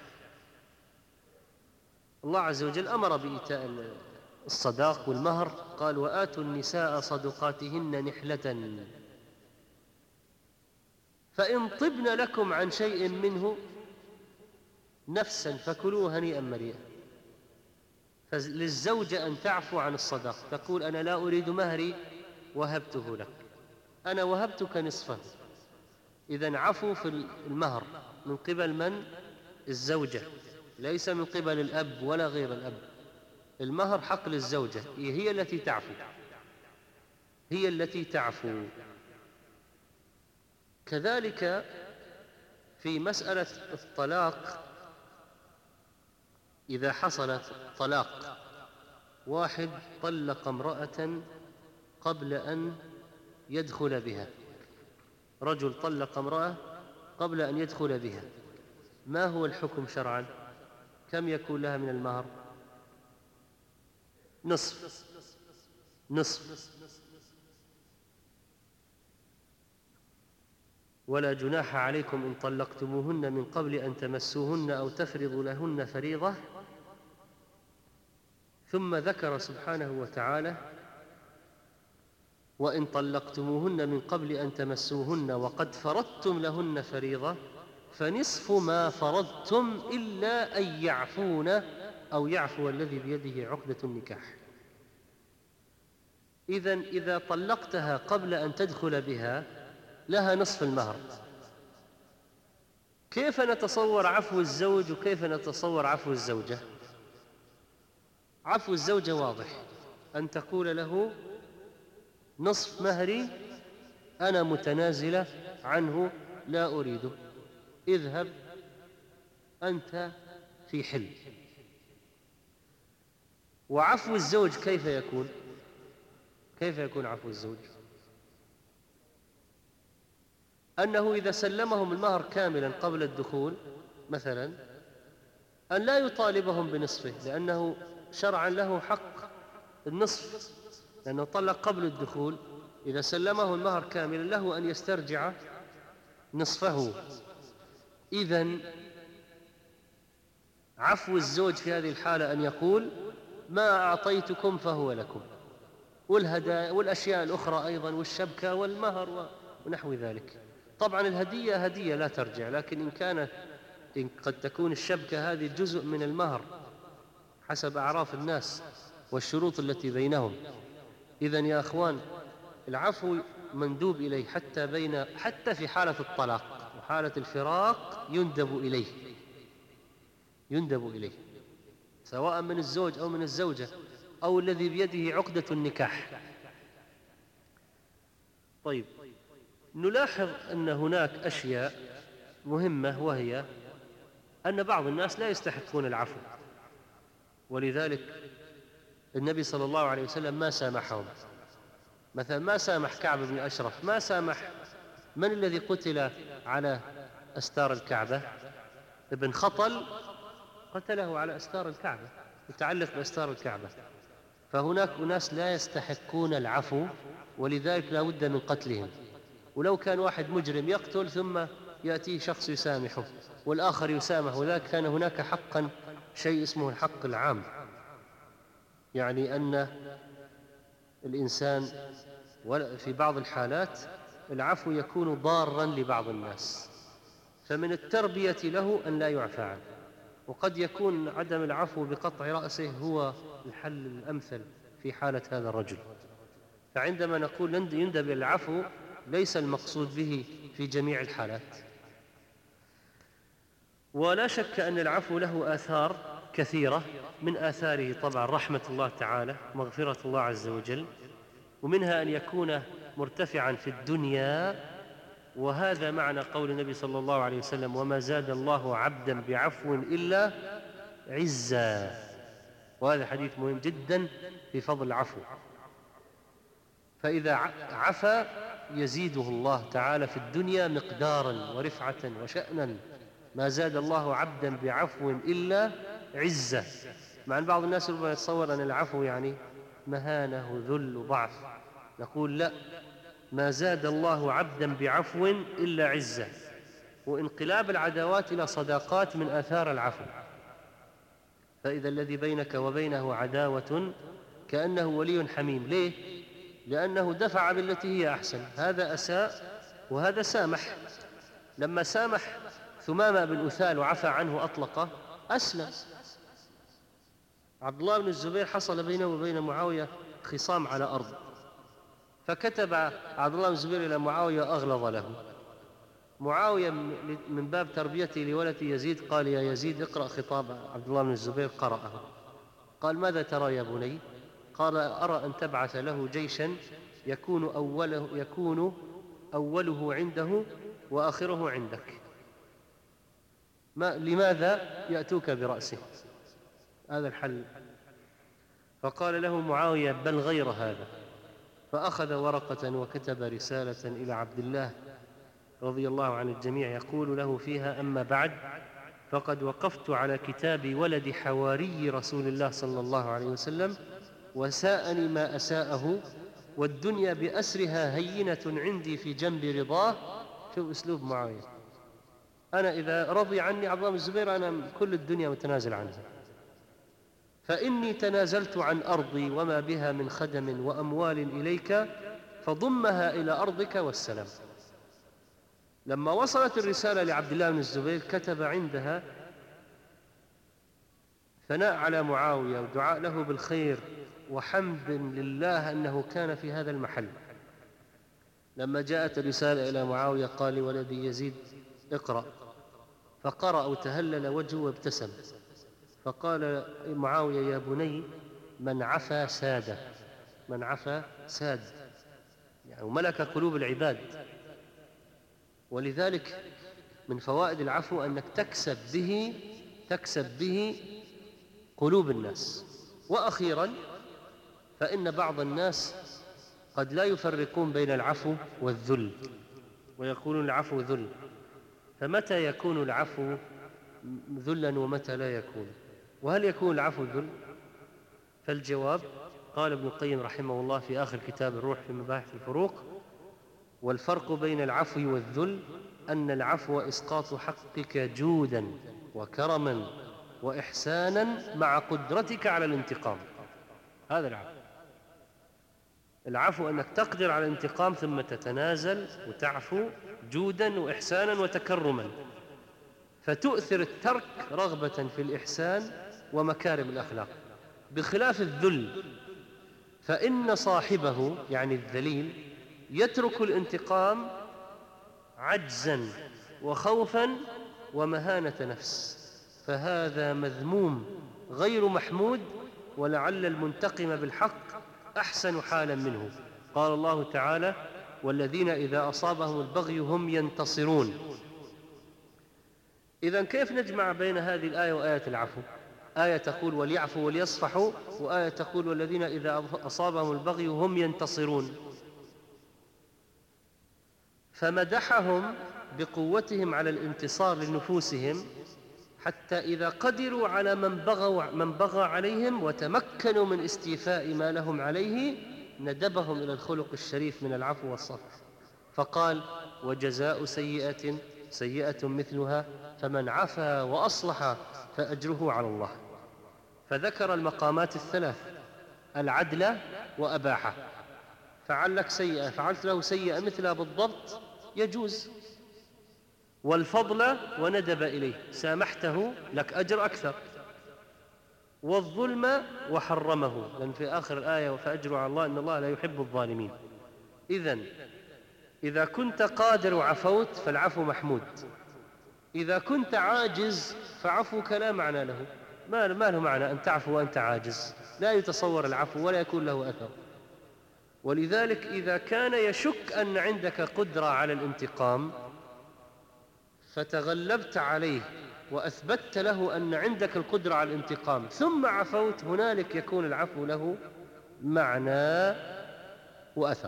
الله عز وجل أمر بإيتاء الصداق والمهر، قال وآتوا النساء صدقاتهن نحلة فإن طبن لكم عن شيء منه نفسا فكلوه هنيئا مريئا. فللزوجة أن تعفو عن الصداق، تقول أنا لا أريد مهري وهبته لك، أنا وهبتك نصفه. إذن عفو في المهر من قبل من؟ الزوجة، ليس من قبل الأب ولا غير الأب. المهر حق للزوجة، هي التي تعفو، هي التي تعفو. كذلك في مسألة الطلاق، إذا حصل طلاق، واحد طلق امرأة قبل أن يدخل بها، رجل طلق امرأة قبل أن يدخل بها، ما هو الحكم شرعا؟ كم يكون لها من المهر؟ نصف. ولا جناح عليكم إن طلقتموهن من قبل أن تمسوهن أو تفرضوا لهن فريضة. ثم ذكر سبحانه وتعالى وإن طلقتموهن من قبل أن تمسوهن وقد فرضتم لهن فريضة فنصف ما فرضتم إلا أن يعفون أو يعفو الذي بيده عقدة النكاح. إذن إذا طلقتها قبل أن تدخل بها لها نصف المهر. كيف نتصور عفو الزوج وكيف نتصور عفو الزوجة؟ عفو الزوجة واضح، أن تقول له نصف مهري أنا متنازلة عنه لا أريده، اذهب أنت في حل. وعفو الزوج كيف يكون؟ كيف يكون عفو الزوج؟ أنه إذا سلمهم المهر كاملا قبل الدخول مثلا، أن لا يطالبهم بنصفه، لأنه شرعا له حق النصف، لأنه طلق قبل الدخول. إذا سلمه المهر كاملا له أن يسترجع نصفه. إذن عفو الزوج في هذه الحالة أن يقول ما أعطيتكم فهو لكم، والهدايا والأشياء الأخرى أيضا، والشبكة والمهر ونحو ذلك. طبعا الهدية هدية لا ترجع، لكن إن قد تكون الشبكة هذه جزء من المهر حسب أعراف الناس والشروط التي بينهم. إذن يا أخوان العفو مندوب إليه حتى في حالة الطلاق وحالة الفراق يندب إليه سواء من الزوج أو من الزوجة أو الذي بيده عقدة النكاح. طيب، نلاحظ أن هناك أشياء مهمة، وهي أن بعض الناس لا يستحقون العفو، ولذلك النبي صلى الله عليه وسلم ما سامحهم. مثلا ما سامح كعب بن أشرف، ما سامح. من الذي قتل على أستار الكعبة؟ ابن خطل قتله على أستار الكعبة، يتعلق بأستار الكعبة. فهناك أناس لا يستحقون العفو، ولذلك لا بد من قتلهم. ولو كان واحد مجرم يقتل ثم يأتيه شخص يسامحه والآخر يسامح، وذلك كان هناك حقا شيء اسمه الحق العام، يعني أن الإنسان في بعض الحالات العفو يكون ضارا لبعض الناس، فمن التربية له أن لا يعفى عنه. وقد يكون عدم العفو بقطع رأسه هو الحل الأمثل في حالة هذا الرجل. فعندما نقول يندب العفو ليس المقصود به في جميع الحالات. ولا شك أن العفو له آثار كثيرة، من آثاره طبعا رحمة الله تعالى، مغفرة الله عز وجل، ومنها أن يكون مرتفعا في الدنيا، وهذا معنى قول النبي صلى الله عليه وسلم: وما زاد الله عبدا بعفو إلا عزا. وهذا حديث مهم جدا في فضل العفو. فإذا عفا يزيده الله تعالى في الدنيا مقدارا ورفعة وشأنا. ما زاد الله عبدا بعفو إلا عزة. مع أن بعض الناس ربما يتصور أن العفو يعني مهانة وذل وضعف. نقول لا، ما زاد الله عبدا بعفو إلا عزة. وانقلاب العداوات إلى صداقات من آثار العفو. فإذا الذي بينك وبينه عداوة كأنه ولي حميم. ليه؟ لأنه دفع بالتي هي أحسن، هذا أساء وهذا سامح. لما سامح ثمامة بن أثال وعفى عنه أطلقه، أسلم. عبد الله بن الزبير حصل بينه وبين معاوية خصام على أرض، فكتب عبد الله بن الزبير إلى معاوية أغلظ له. معاوية من باب تربيته لولد يزيد قال: يا يزيد اقرأ خطاب عبد الله بن الزبير. قرأه. قال: ماذا ترى يا بني؟ قال: أرى أن تبعث له جيشا يكون أوله عنده وآخره عندك. لماذا يأتوك برأسه؟ هذا الحل. فقال له معاوية: بل غير هذا. فأخذ ورقة وكتب رسالة إلى عبد الله رضي الله عن الجميع يقول له فيها: أما بعد، فقد وقفت على كتاب ولد حواري رسول الله صلى الله عليه وسلم، وساءني ما أساءه، والدنيا بأسرها هينة عندي في جنب رضاه. شوف أسلوب معاوية: أنا إذا رضي عني عبد الله بن الزبير أنا كل الدنيا متنازل عنها، فإني تنازلت عن أرضي وما بها من خدم وأموال إليك، فضمها إلى أرضك والسلام. لما وصلت الرسالة لعبد الله بن الزبير كتب عندها ثناء على معاوية ودعاء له بالخير وحمد لله أنه كان في هذا المحل. لما جاءت الرسالة إلى معاوية قال لولدي يزيد: اقرأ. فقرأ وتهلل وجهه وابتسم. فقال معاوية: يا بني، من عفا ساد. من عفا ساد، يعني ملك قلوب العباد. ولذلك من فوائد العفو أنك تكسب به قلوب الناس. وأخيرا، فإن بعض الناس قد لا يفرقون بين العفو والذل، ويقولون العفو ذل. فمتى يكون العفو ذلا ومتى لا يكون؟ وهل يكون العفو ذل؟ فالجواب: قال ابن القيم رحمه الله في آخر كتاب الروح في مباحث الفروق: والفرق بين العفو والذل أن العفو إسقاط حقك جودا وكرما وإحسانا مع قدرتك على الانتقام. هذا العفو. العفو أنك تقدر على الانتقام ثم تتنازل وتعفو جودا وإحسانا وتكرما، فتؤثر الترك رغبة في الإحسان ومكارم الأخلاق، بخلاف الذل، فإن صاحبه يعني الذليل يترك الانتقام عجزا وخوفا ومهانة نفس، فهذا مذموم غير محمود، ولعل المنتقم بالحق أحسن حالا منه. قال الله تعالى: والذين إذا أصابهم البغي هم ينتصرون. إذن كيف نجمع بين هذه الآية وآية العفو؟ آية تقول وليعفوا وليصفحوا، وآية تقول والذين إذا أصابهم البغي هم ينتصرون. فمدحهم بقوتهم على الانتصار لنفوسهم، حتى إذا قدروا على من بغى عليهم وتمكنوا من استيفاء ما لهم عليه ندبهم إلى الخلق الشريف من العفو والصفح، فقال: وجزاء سيئة سيئة مثلها فمن عفا وأصلح فأجره على الله. فذكر المقامات الثلاث: العدل وأباحه. فعلك سيئة فعلت له سيئة مثلها بالضبط يجوز، والفضل وندب إليه سامحته لك أجر أكثر، والظلم وحرمه، لأن في آخر الآية فأجره على الله إن الله لا يحب الظالمين. إذا كنت قادر وعفوت فالعفو محمود، إذا كنت عاجز فعفوك لا معنى له، ما له معنى أن تعفو وأنت عاجز، لا يتصور العفو ولا يكون له أثر. ولذلك إذا كان يشك أن عندك قدرة على الانتقام فتغلبت عليه وأثبتت له أن عندك القدرة على الانتقام ثم عفوت، هنالك يكون العفو له معنى وأثر.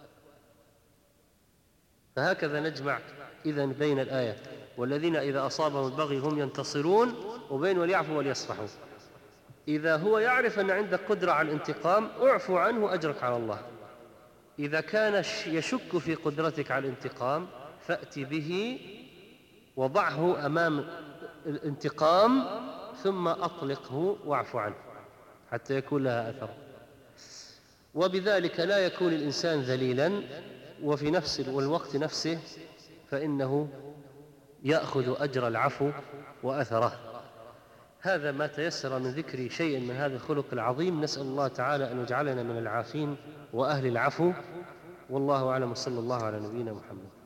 فهكذا نجمع إذن بين الآية والذين إذا أصابهم البغي هم ينتصرون وبين وليعفوا وليصفحوا. إذا هو يعرف أن عندك قدرة على الانتقام اعفو عنه أجرك على الله. إذا كان يشك في قدرتك على الانتقام فأت به وضعه أمام الانتقام ثم أطلقه واعف عنه حتى يكون لها أثر. وبذلك لا يكون الإنسان ذليلا، وفي نفس الوقت نفسه فإنه يأخذ أجر العفو وأثره. هذا ما تيسر من ذكر شيء من هذا الخلق العظيم. نسأل الله تعالى أن يجعلنا من العافين وأهل العفو، والله أعلم، صلى الله على نبينا محمد.